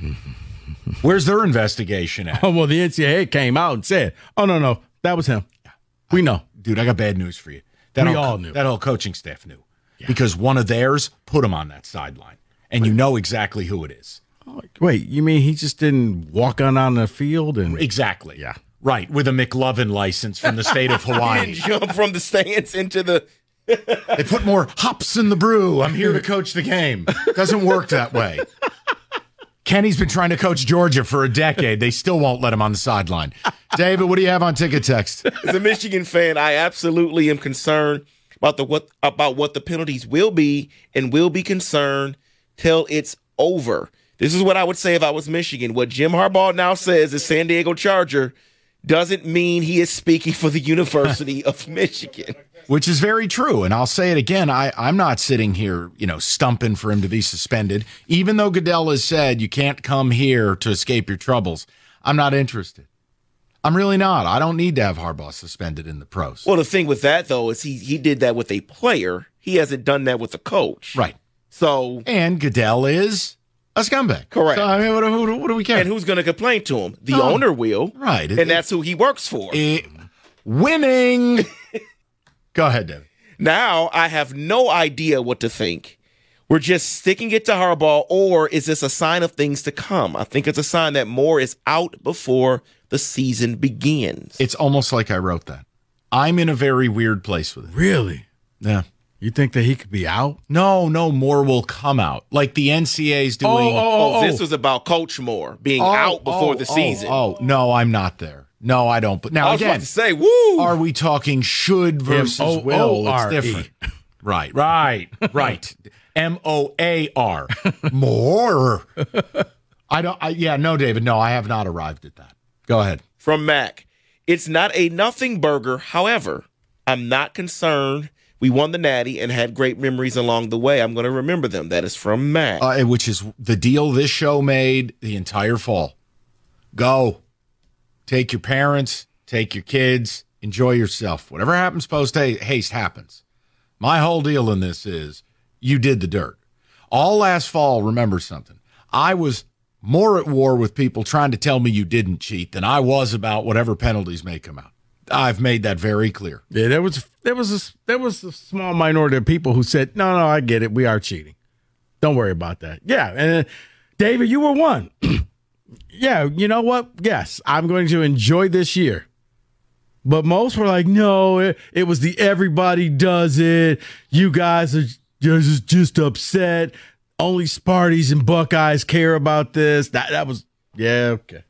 Where's their investigation at? Oh, well, the N C double A came out and said, oh, no, no, that was him. We know. Dude, I got bad news for you. That We whole, all knew. That whole coaching staff knew. Because one of theirs put him on that sideline. And you know exactly who it is. Wait, you mean he just didn't walk on on the field? and Exactly. Yeah. Right, with a McLovin license from the state of Hawaii. Jump from the stands into the. They put more hops in the brew. I'm here to coach the game. Doesn't work that way. Kenny's been trying to coach Georgia for a decade. They still won't let him on the sideline. David, what do you have on ticket text? As a Michigan fan, I absolutely am concerned about the what about what the penalties will be, and will be concerned till it's over. This is what I would say if I was Michigan. What Jim Harbaugh now says is San Diego Charger doesn't mean he is speaking for the University of Michigan. Which is very true. And I'll say it again. I, I'm not sitting here, you know, stumping for him to be suspended. Even though Goodell has said you can't come here to escape your troubles, I'm not interested. I'm really not. I don't need to have Harbaugh suspended in the pros. Well, the thing with that, though, is he he did that with a player. He hasn't done that with a coach. Right. So, And Goodell is a scumbag. Correct. So, I mean, what, what, what do we care? and who's going to complain to him? The Oh, owner will. right. And that's who he works for. Eh, winning. Go ahead, David. Now I have no idea what to think. We're just sticking it to Harbaugh, or is this a sign of things to come? I think it's a sign that more is out before the season begins. It's almost like I wrote that. I'm in a very weird place with it. Really? Yeah. You think that he could be out? No, no, more will come out. Like the N C A A's doing. oh, this was about Coach Moore being Oh, out before oh, the oh, season. Oh, no, I'm not there. No, I don't. But now I was again, about to say, woo! are we talking should versus M O O will? It's R E. different. Right, right, right. M O A R. More. I don't. I, yeah, no, David. No, I have not arrived at that. Go ahead. From Mac. It's not a nothing burger. However, I'm not concerned. We won the Natty and had great memories along the way. I'm going to remember them. That is from Mac. Uh, which is the deal this show made the entire fall. Go. Take your parents. Take your kids. Enjoy yourself. Whatever happens post haste happens. My whole deal in this is you did the dirt. All last fall, remember something. I was more at war with people trying to tell me you didn't cheat than I was about whatever penalties may come out. I've made that very clear. Yeah, there was there was a, there was a small minority of people who said, no, no, I get it. We are cheating. Don't worry about that. Yeah, and uh, David, you were one. Yeah, you know what? Yes, I'm going to enjoy this year. But most were like, no, it, it was the everybody does it. You guys are just, just upset. Only Sparties and Buckeyes care about this. That that was, yeah, okay.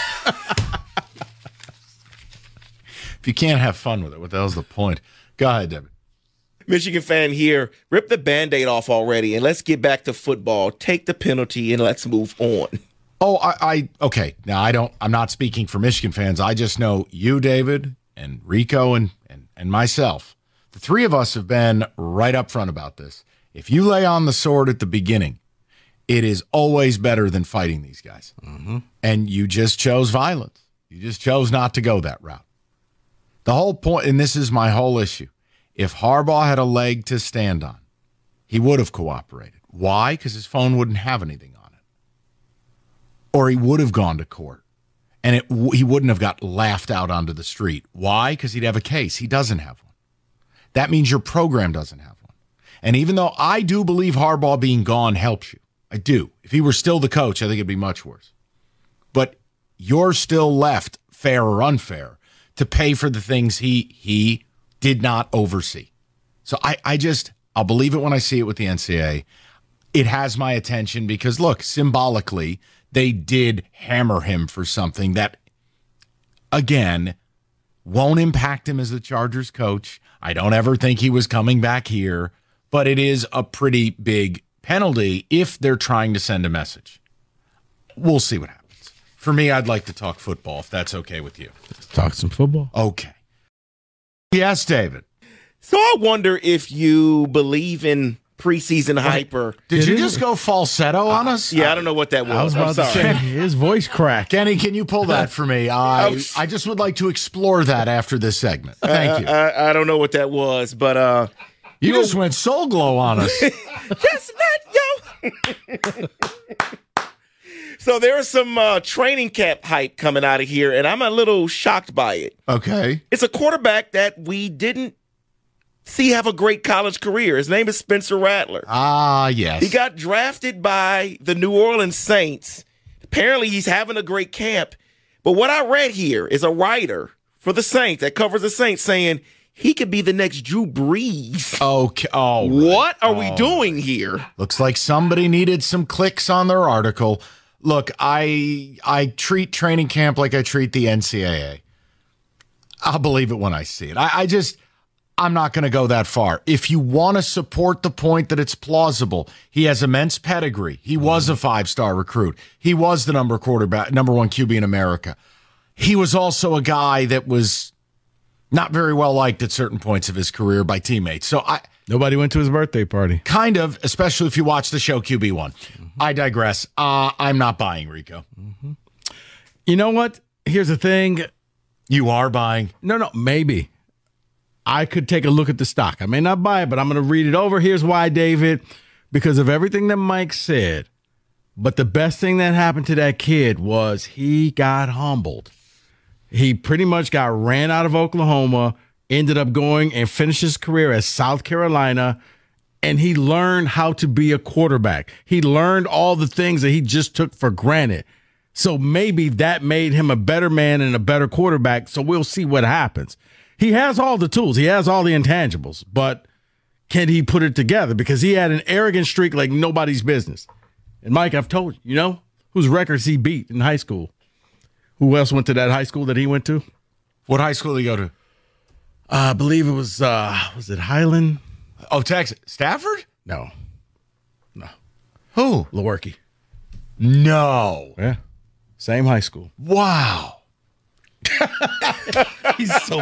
If you can't have fun with it, what the hell's the point? Go ahead, David. Michigan fan here, rip the Band-Aid off already and let's get back to football. Take the penalty and let's move on. Oh, I, I okay. Now I don't. I'm not speaking for Michigan fans. I just know you, David, and Rico, and and and myself. The three of us have been right up front about this. If you lay on the sword at the beginning, it is always better than fighting these guys. Mm-hmm. And you just chose violence. You just chose not to go that route. The whole point, and this is my whole issue. If Harbaugh had a leg to stand on, he would have cooperated. Why? Because his phone wouldn't have anything on it. Or he would have gone to court, and it he wouldn't have got laughed out onto the street. Why? Because he'd have a case. He doesn't have one. that means your program doesn't have one. And even though I do believe Harbaugh being gone helps you, I do. If he were still the coach, I think it'd be much worse. But you're still left, fair or unfair, to pay for the things he he did not oversee. So I, I just, I'll believe it when I see it with the N C double A. It has my attention because, look, symbolically, they did hammer him for something that, again, won't impact him as the Chargers coach. I don't ever think he was coming back here, but it is a pretty big penalty if they're trying to send a message. We'll see what happens. For me, I'd like to talk football, if that's okay with you. Let's talk some football. Okay. Yes, David. So I wonder if you believe in preseason hype or Did you just go falsetto on us? yeah, I don't know what that was. I was I'm about to sorry. say, his voice cracked. Kenny, can you pull that for me? I Oh, I just would like to explore that after this segment. Thank you. I, I don't know what that was, but uh, You just went soul glow on us. just let yo. So there's some uh, training camp hype coming out of here, and I'm a little shocked by it. Okay. It's a quarterback that we didn't see have a great college career. His name is Spencer Rattler. Ah, yes. He got drafted by the New Orleans Saints. Apparently, he's having a great camp. But what I read here is a writer for the Saints that covers the Saints saying he could be the next Drew Brees. Okay. Oh, What are we Oh. doing here? looks like somebody needed some clicks on their article. Look, I I treat training camp like I treat the N C double A. I'll believe it when I see it. I, I just, I'm not going to go that far. If you want to support the point that it's plausible, he has immense pedigree. He was a five-star recruit. He was the number quarterback, number one Q B in America. He was also a guy that was not very well liked at certain points of his career by teammates. So I Nobody went to his birthday party. kind of, especially if you watch the show Q B one. Mm-hmm. I digress. Uh, I'm not buying Rico. You know what? Here's the thing. You are buying. No, no, maybe. I could take a look at the stock. I may not buy it, but I'm going to read it over. Here's why, David. Because of everything that Mike said. But the best thing that happened to that kid was he got humbled. He pretty much got ran out of Oklahoma, ended up going and finished his career at South Carolina, and he learned how to be a quarterback. He learned all the things that he just took for granted. So maybe that made him a better man and a better quarterback. So we'll see what happens. He has all the tools. He has all the intangibles, but can he put it together? Because he had an arrogant streak like nobody's business. And Mike, I've told you, you know, whose records he beat in high school. Who else went to that high school that he went to? What high school did he go to? Uh, I believe it was, uh, was it Highland? Oh, Texas. Stafford? No. No. Who? Lewerke. No. Yeah. Same high school. Wow. He's so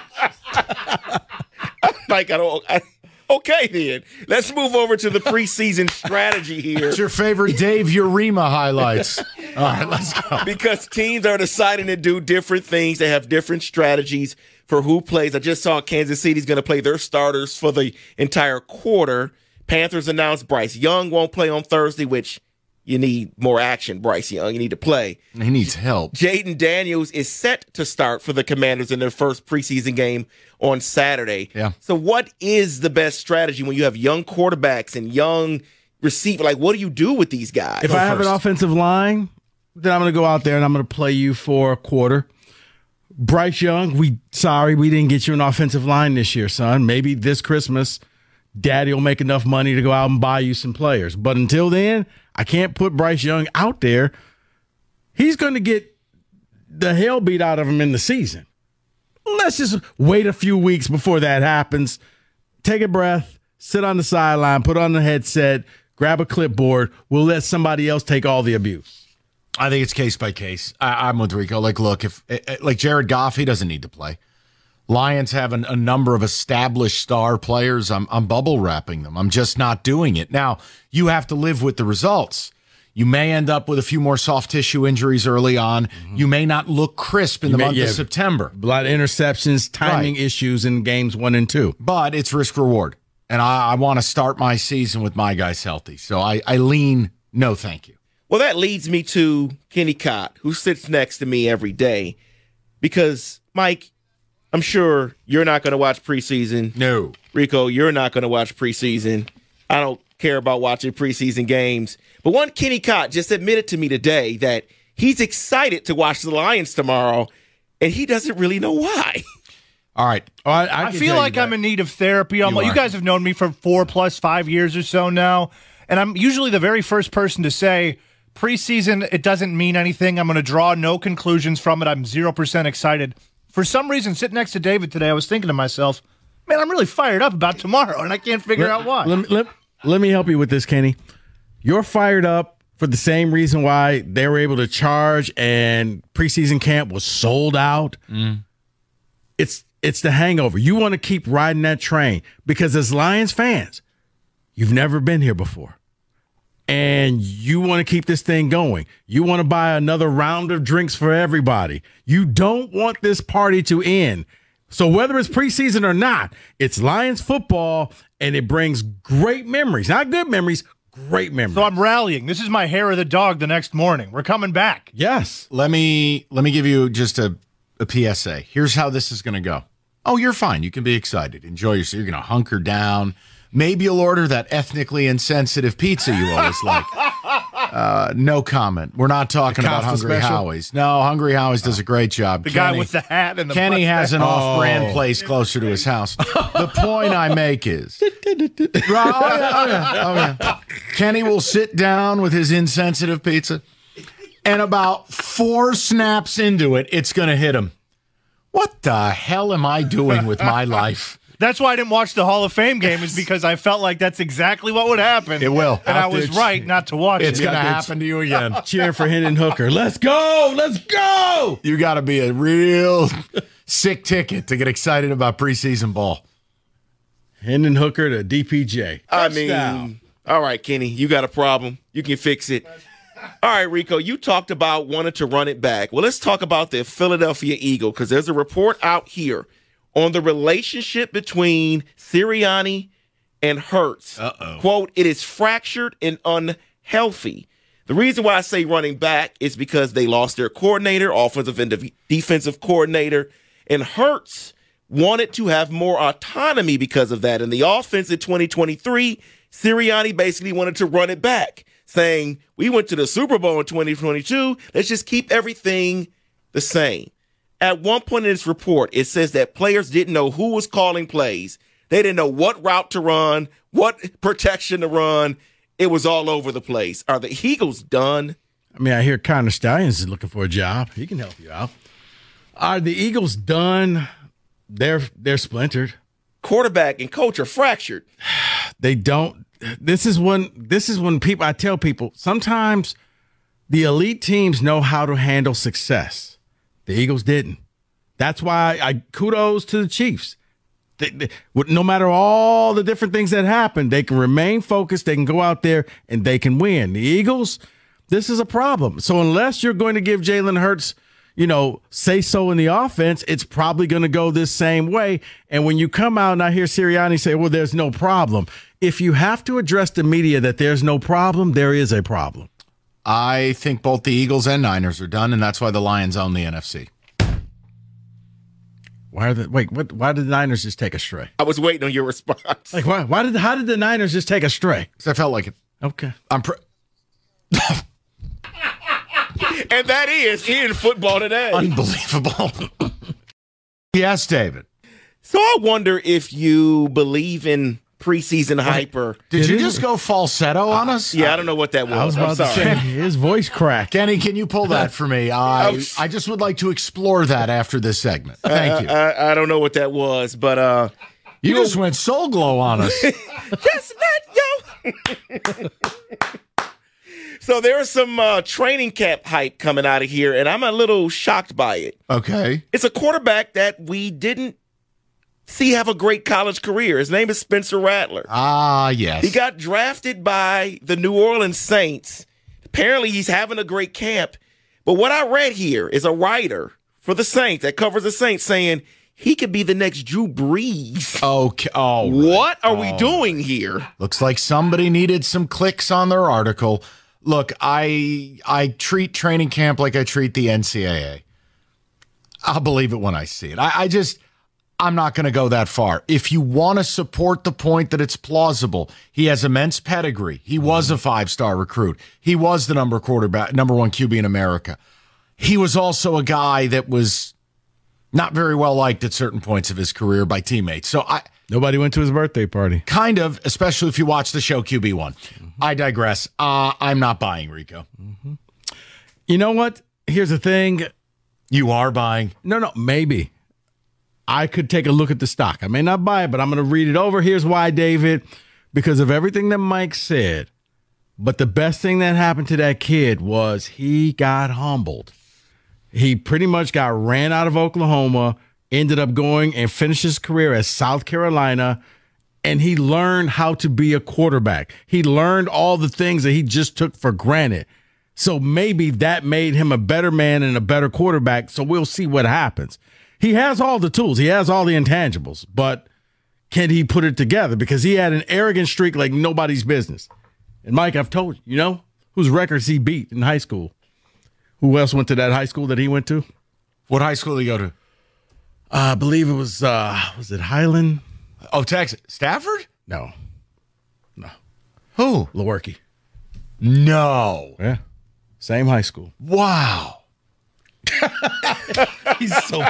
Like, I don't. I, okay, then. Let's move over to the preseason strategy here. What's your favorite Dave Urema highlights? All right, let's go. Because teams are deciding to do different things. They have different strategies for who plays. I just saw Kansas City's going to play their starters for the entire quarter. Panthers announced Bryce Young won't play on Thursday, which you need more action, Bryce Young. You need to play. He needs help. Jaden Daniels is set to start for the Commanders in their first preseason game on Saturday. Yeah. So what is the best strategy when you have young quarterbacks and young receiver? Like, what do you do with these guys? If I have an offensive line, then I'm going to go out there and I'm going to play you for a quarter. Bryce Young, we sorry we didn't get you an offensive line this year, son. Maybe this Christmas, Daddy will make enough money to go out and buy you some players. But until then, I can't put Bryce Young out there. He's going to get the hell beat out of him in the season. Let's just wait a few weeks before that happens. Take a breath, sit on the sideline, put on the headset, grab a clipboard. We'll let somebody else take all the abuse. I think it's case by case. I, I'm with Rico. Like, look, if like Jared Goff, he doesn't need to play. Lions have an, a number of established star players. I'm, I'm bubble wrapping them. I'm just not doing it. Now, you have to live with the results. You may end up with a few more soft tissue injuries early on. Mm-hmm. You may not look crisp in You the may- month yeah. of September. A lot of interceptions, timing Right. issues in games one and two. But it's risk reward. And I, I want to start my season with my guys healthy. So I, I lean no thank you. Well, that leads me to Kenny Cott, who sits next to me every day. Because, Mike, I'm sure you're not going to watch preseason. No. Rico, you're not going to watch preseason. I don't care about watching preseason games. But one Kenny Cott just admitted to me today that he's excited to watch the Lions tomorrow, and he doesn't really know why. All right. Oh, I, I I feel like I'm in need of therapy. I'm You like, you are. guys have known me for four plus five years or so now, and I'm usually the very first person to say preseason, it doesn't mean anything. I'm going to draw no conclusions from it. I'm zero percent excited. For some reason, sitting next to David today, I was thinking to myself, man, I'm really fired up about tomorrow, and I can't figure out why. Let me, let, let me help you with this, Kenny. You're fired up for the same reason why they were able to charge and preseason camp was sold out. Mm. It's it's the hangover. You want to keep riding that train because as Lions fans, you've never been here before. And you want to keep this thing going. You want to buy another round of drinks for everybody. You don't want this party to end. So whether it's preseason or not, it's Lions football, and it brings great memories. Not good memories, great memories. So I'm rallying. This is my hair of the dog the next morning. We're coming back. Yes. Let me let me give you just a, a P S A. Here's how this is going to go. Oh, you're fine. You can be excited. Enjoy yourself. You're going to hunker down. Maybe you'll order that ethnically insensitive pizza you always like. Uh, no comment. We're not talking about Costa Hungry special? Howie's. No, Hungry Howie's does a great job. The guy with the hat and the Kenny has an mustache. off-brand Oh. place closer to his house. The point I make is, Right, oh, yeah, oh, yeah, oh, yeah. Kenny will sit down with his insensitive pizza, and about four snaps into it, it's going to hit him. What the hell am I doing with my life? That's why I didn't watch the Hall of Fame game, is because I felt like that's exactly what would happen. It will. And I Out was there, right not to watch It's it. going to Yeah, bitch. happen to you again. Cheer for Hendon Hooker. Let's go. Let's go. You got to be a real sick ticket to get excited about preseason ball. Hendon Hooker to D P J. I Touchdown. mean, all right, Kenny, you got a problem. You can fix it. All right, Rico, you talked about wanting to run it back. Well, let's talk about the Philadelphia Eagle, because there's a report out here on the relationship between Sirianni and Hurts. Uh-oh. Quote, it is fractured and unhealthy. The reason why I say running back is because they lost their coordinator, offensive and de- defensive coordinator, and Hurts wanted to have more autonomy because of that. In the offense in twenty twenty-three, Sirianni basically wanted to run it back, saying, we went to the Super Bowl in twenty twenty-two. Let's just keep everything the same. At one point in this report, it says that players didn't know who was calling plays. They didn't know what route to run, what protection to run. It was all over the place. Are the Eagles done? I mean, I hear Connor Stallions is looking for a job. He can help you out. Are the Eagles done? They're they're splintered. Quarterback and coach are fractured. They don't. This is when this is when people. I tell people sometimes the elite teams know how to handle success. The Eagles didn't. That's why I kudos to the Chiefs. They, they, no matter all the different things that happen, they can remain focused. They can go out there and they can win. The Eagles, this is a problem. So unless you're going to give Jalen Hurts, you know, say so in the offense, it's probably going to go this same way. And when you come out and I hear Sirianni say, well, there's no problem. If you have to address the media that there's no problem, there is a problem. I think both the Eagles and Niners are done, and that's why the Lions own the N F C. Why are the wait? What? Why did the Niners just take a stray? I was waiting on your response. Like why? Why did? How did the Niners just take a stray? Because I felt like it. Okay. I'm pre- And that is in football today. unbelievable. Yes, David. So I wonder if you believe in preseason hyper. Did you is- just go falsetto on us? Yeah, I don't know what that was. I was I'm about to sorry. say his voice cracked. Kenny, can you pull that for me? I Oh, I just would like to explore that after this segment. Thank you. I, I don't know what that was, but uh, You just went soul glow on us. that's not yo. So there is some uh, training camp hype coming out of here, and I'm a little shocked by it. Okay. It's a quarterback that we didn't see have a great college career. His name is Spencer Rattler. Ah, yes. He got drafted by the New Orleans Saints. Apparently, he's having a great camp. But what I read here is a writer for the Saints that covers the Saints saying he could be the next Drew Brees. Okay. Oh, What are we doing here? looks like somebody needed some clicks on their article. Look, I I treat training camp like I treat the N C double A. I'll believe it when I see it. I, I just I'm not going to go that far. If you want to support the point that it's plausible, he has immense pedigree. He was a five-star recruit. He was the number quarterback, number one Q B in America. He was also a guy that was not very well liked at certain points of his career by teammates. So I Nobody went to his birthday party. kind of, especially if you watch the show Q B one. Mm-hmm. I digress. Uh, I'm not buying Rico. Mm-hmm. You know what? Here's the thing. You are buying? No, no, maybe. I could take a look at the stock. I may not buy it, but I'm going to read it over. Here's why, David. Because of everything that Mike said. But the best thing that happened to that kid was he got humbled. He pretty much got ran out of Oklahoma, ended up going and finished his career at South Carolina, and he learned how to be a quarterback. He learned all the things that he just took for granted. So maybe that made him a better man and a better quarterback, so we'll see what happens. He has all the tools. He has all the intangibles, but can he put it together? Because he had an arrogant streak like nobody's business. And, Mike, I've told you, you know, whose records he beat in high school. Who else went to that high school that he went to? What high school did he go to? Uh, I believe it was, uh, was it Highland? Oh, Texas. Stafford? No. No. Who? Lewerke. No. Yeah. Same high school. Wow. He's so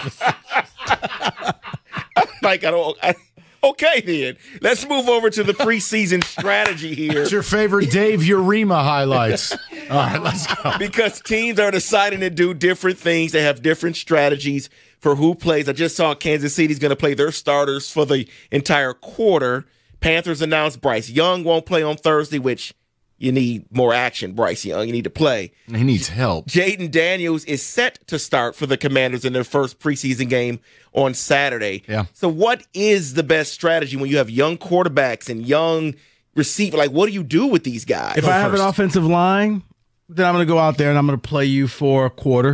Mike, I don't. I, okay, then let's move over to the preseason strategy here. What's your favorite Dave Urema highlights? All right, let's go. Because teams are deciding to do different things. They have different strategies for who plays. I just saw Kansas City's going to play their starters for the entire quarter. Panthers announced Bryce Young won't play on Thursday, which you need more action, Bryce Young. You need to play. He needs help. Jaden Daniels is set to start for the Commanders in their first preseason game on Saturday. Yeah. So what is the best strategy when you have young quarterbacks and young receiver? Like, what do you do with these guys? If I have an offensive line, then I'm going to go out there and I'm going to play you for a quarter.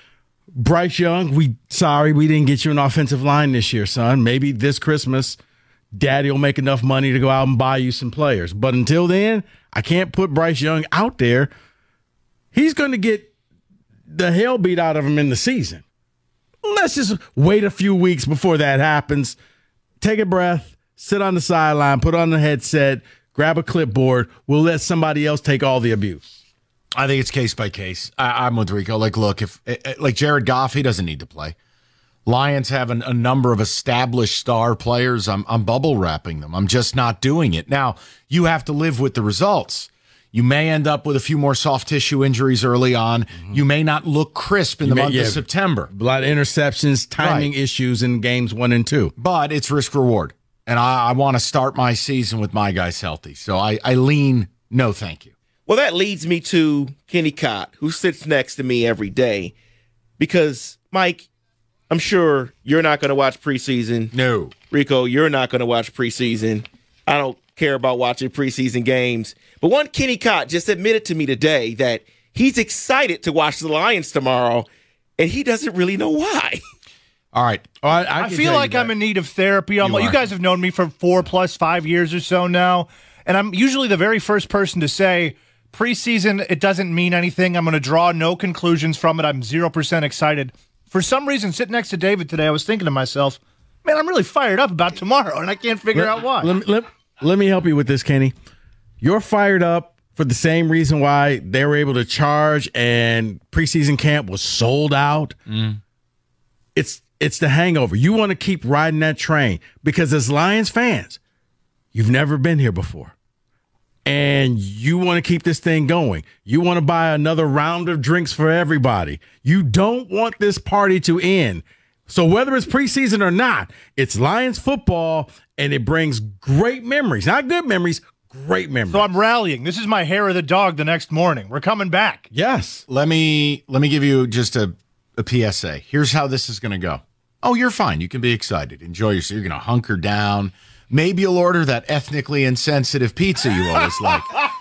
Bryce Young, we sorry we didn't get you an offensive line this year, son. Maybe this Christmas, Daddy will make enough money to go out and buy you some players. But until then, I can't put Bryce Young out there. He's going to get the hell beat out of him in the season. Let's just wait a few weeks before that happens. Take a breath, sit on the sideline, put on the headset, grab a clipboard. We'll let somebody else take all the abuse. I think it's case by case. I, I'm with Rico. Like, look, if like Jared Goff, he doesn't need to play. Lions have an, a number of established star players. I'm, I'm bubble wrapping them. I'm just not doing it. Now, you have to live with the results. You may end up with a few more soft tissue injuries early on. Mm-hmm. You may not look crisp in you the may, month yeah, of September. A lot of interceptions, timing right. issues in games one and two. But it's risk reward. And I, I want to start my season with my guys healthy. So I, I lean no thank you. Well, that leads me to Kenny Cott, who sits next to me every day. Because, Mike, I'm sure you're not going to watch preseason. No. Rico, you're not going to watch preseason. I don't care about watching preseason games. But one Kenny Cott just admitted to me today that he's excited to watch the Lions tomorrow, and he doesn't really know why. All right. Oh, I, I, I feel like I'm in need of therapy. I'm you, like, you guys have known me for four plus five years or so now, and I'm usually the very first person to say, preseason, it doesn't mean anything. I'm going to draw no conclusions from it. I'm zero percent excited. For some reason, sitting next to David today, I was thinking to myself, man, I'm really fired up about tomorrow, and I can't figure let, out why. Let, let, let me help you with this, Kenny. You're fired up for the same reason why they were able to charge and preseason camp was sold out. Mm. It's it's the hangover. You want to keep riding that train because as Lions fans, you've never been here before. And you want to keep this thing going. You want to buy another round of drinks for everybody. You don't want this party to end. So whether it's preseason or not, it's Lions football, and it brings great memories. Not good memories, great memories. So I'm rallying. This is my hair of the dog the next morning. We're coming back. Yes. Let me let me give you just a, a P S A. Here's how this is going to go. Oh, you're fine. You can be excited. Enjoy yourself. You're going to hunker down. Maybe you'll order that ethnically insensitive pizza you always like.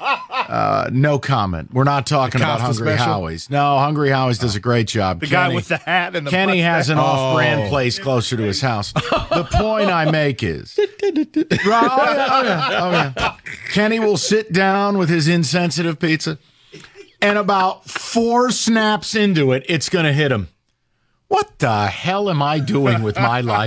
Uh, no comment. We're not talking about Hungry special? Howie's. No, Hungry Howie's does a great job. The Kenny, guy with the hat and the Kenny has an Oh. off-brand place closer to his house. The point I make is, Right, oh, yeah, oh, yeah, oh, yeah. Kenny will sit down with his insensitive pizza, and about four snaps into it, it's going to hit him. What the hell am I doing with my life?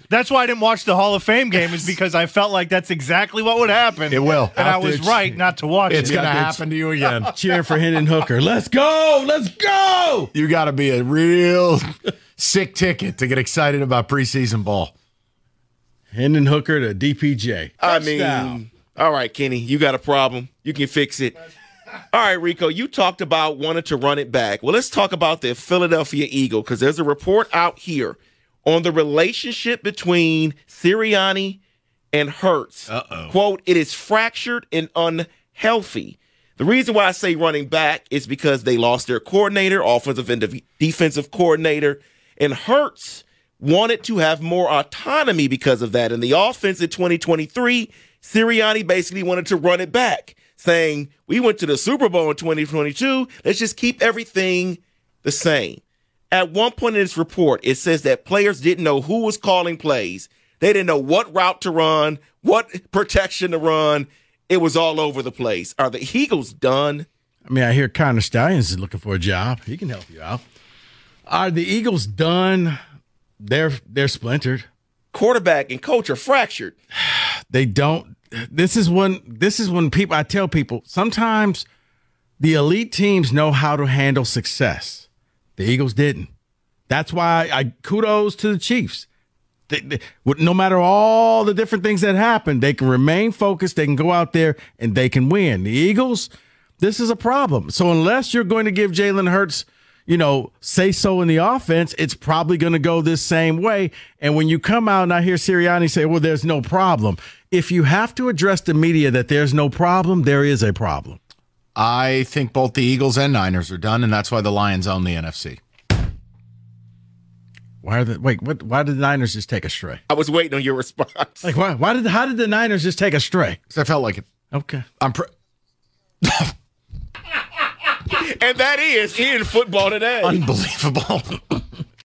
That's why I didn't watch the Hall of Fame game, is because I felt like that's exactly what would happen. It will. And Out I was there, right not to watch It's it. going to happen to you again. Cheering for Hendon Hooker. Let's go. Let's go. You got to be a real sick ticket to get excited about preseason ball. Hendon Hooker to D P J. I Touchdown. mean, all right, Kenny, you got a problem. You can fix it. All right, Rico, you talked about wanting to run it back. Well, let's talk about the Philadelphia Eagle, because there's a report out here on the relationship between Sirianni and Hurts. Uh-oh. Quote, it is fractured and unhealthy. The reason why I say running back is because they lost their coordinator, offensive and de- defensive coordinator, and Hurts wanted to have more autonomy because of that. In the offense in twenty twenty-three, Sirianni basically wanted to run it back, saying, we went to the Super Bowl in twenty twenty-two. Let's just keep everything the same. At one point in this report, it says that players didn't know who was calling plays. They didn't know what route to run, what protection to run. It was all over the place. Are the Eagles done? I mean, I hear Connor Stallions is looking for a job. He can help you out. Are the Eagles done? They're they're splintered. Quarterback and coach are fractured. They don't. This is when this is when people. I tell people sometimes the elite teams know how to handle success. The Eagles didn't. That's why I kudos to the Chiefs. They, they, no matter all the different things that happen, they can remain focused. They can go out there and they can win. The Eagles, this is a problem. So unless you're going to give Jalen Hurts, you know, say so in the offense, it's probably going to go this same way. And when you come out and I hear Sirianni say, well, there's no problem. If you have to address the media that there's no problem, there is a problem. I think both the Eagles and Niners are done, and that's why the Lions own the N F C. Why are the wait? What? Why did the Niners just take a stray? I was waiting on your response. Like why? Why did? How did the Niners just take a stray? Because I felt like it. Okay. I'm pre- And that is in football today. unbelievable.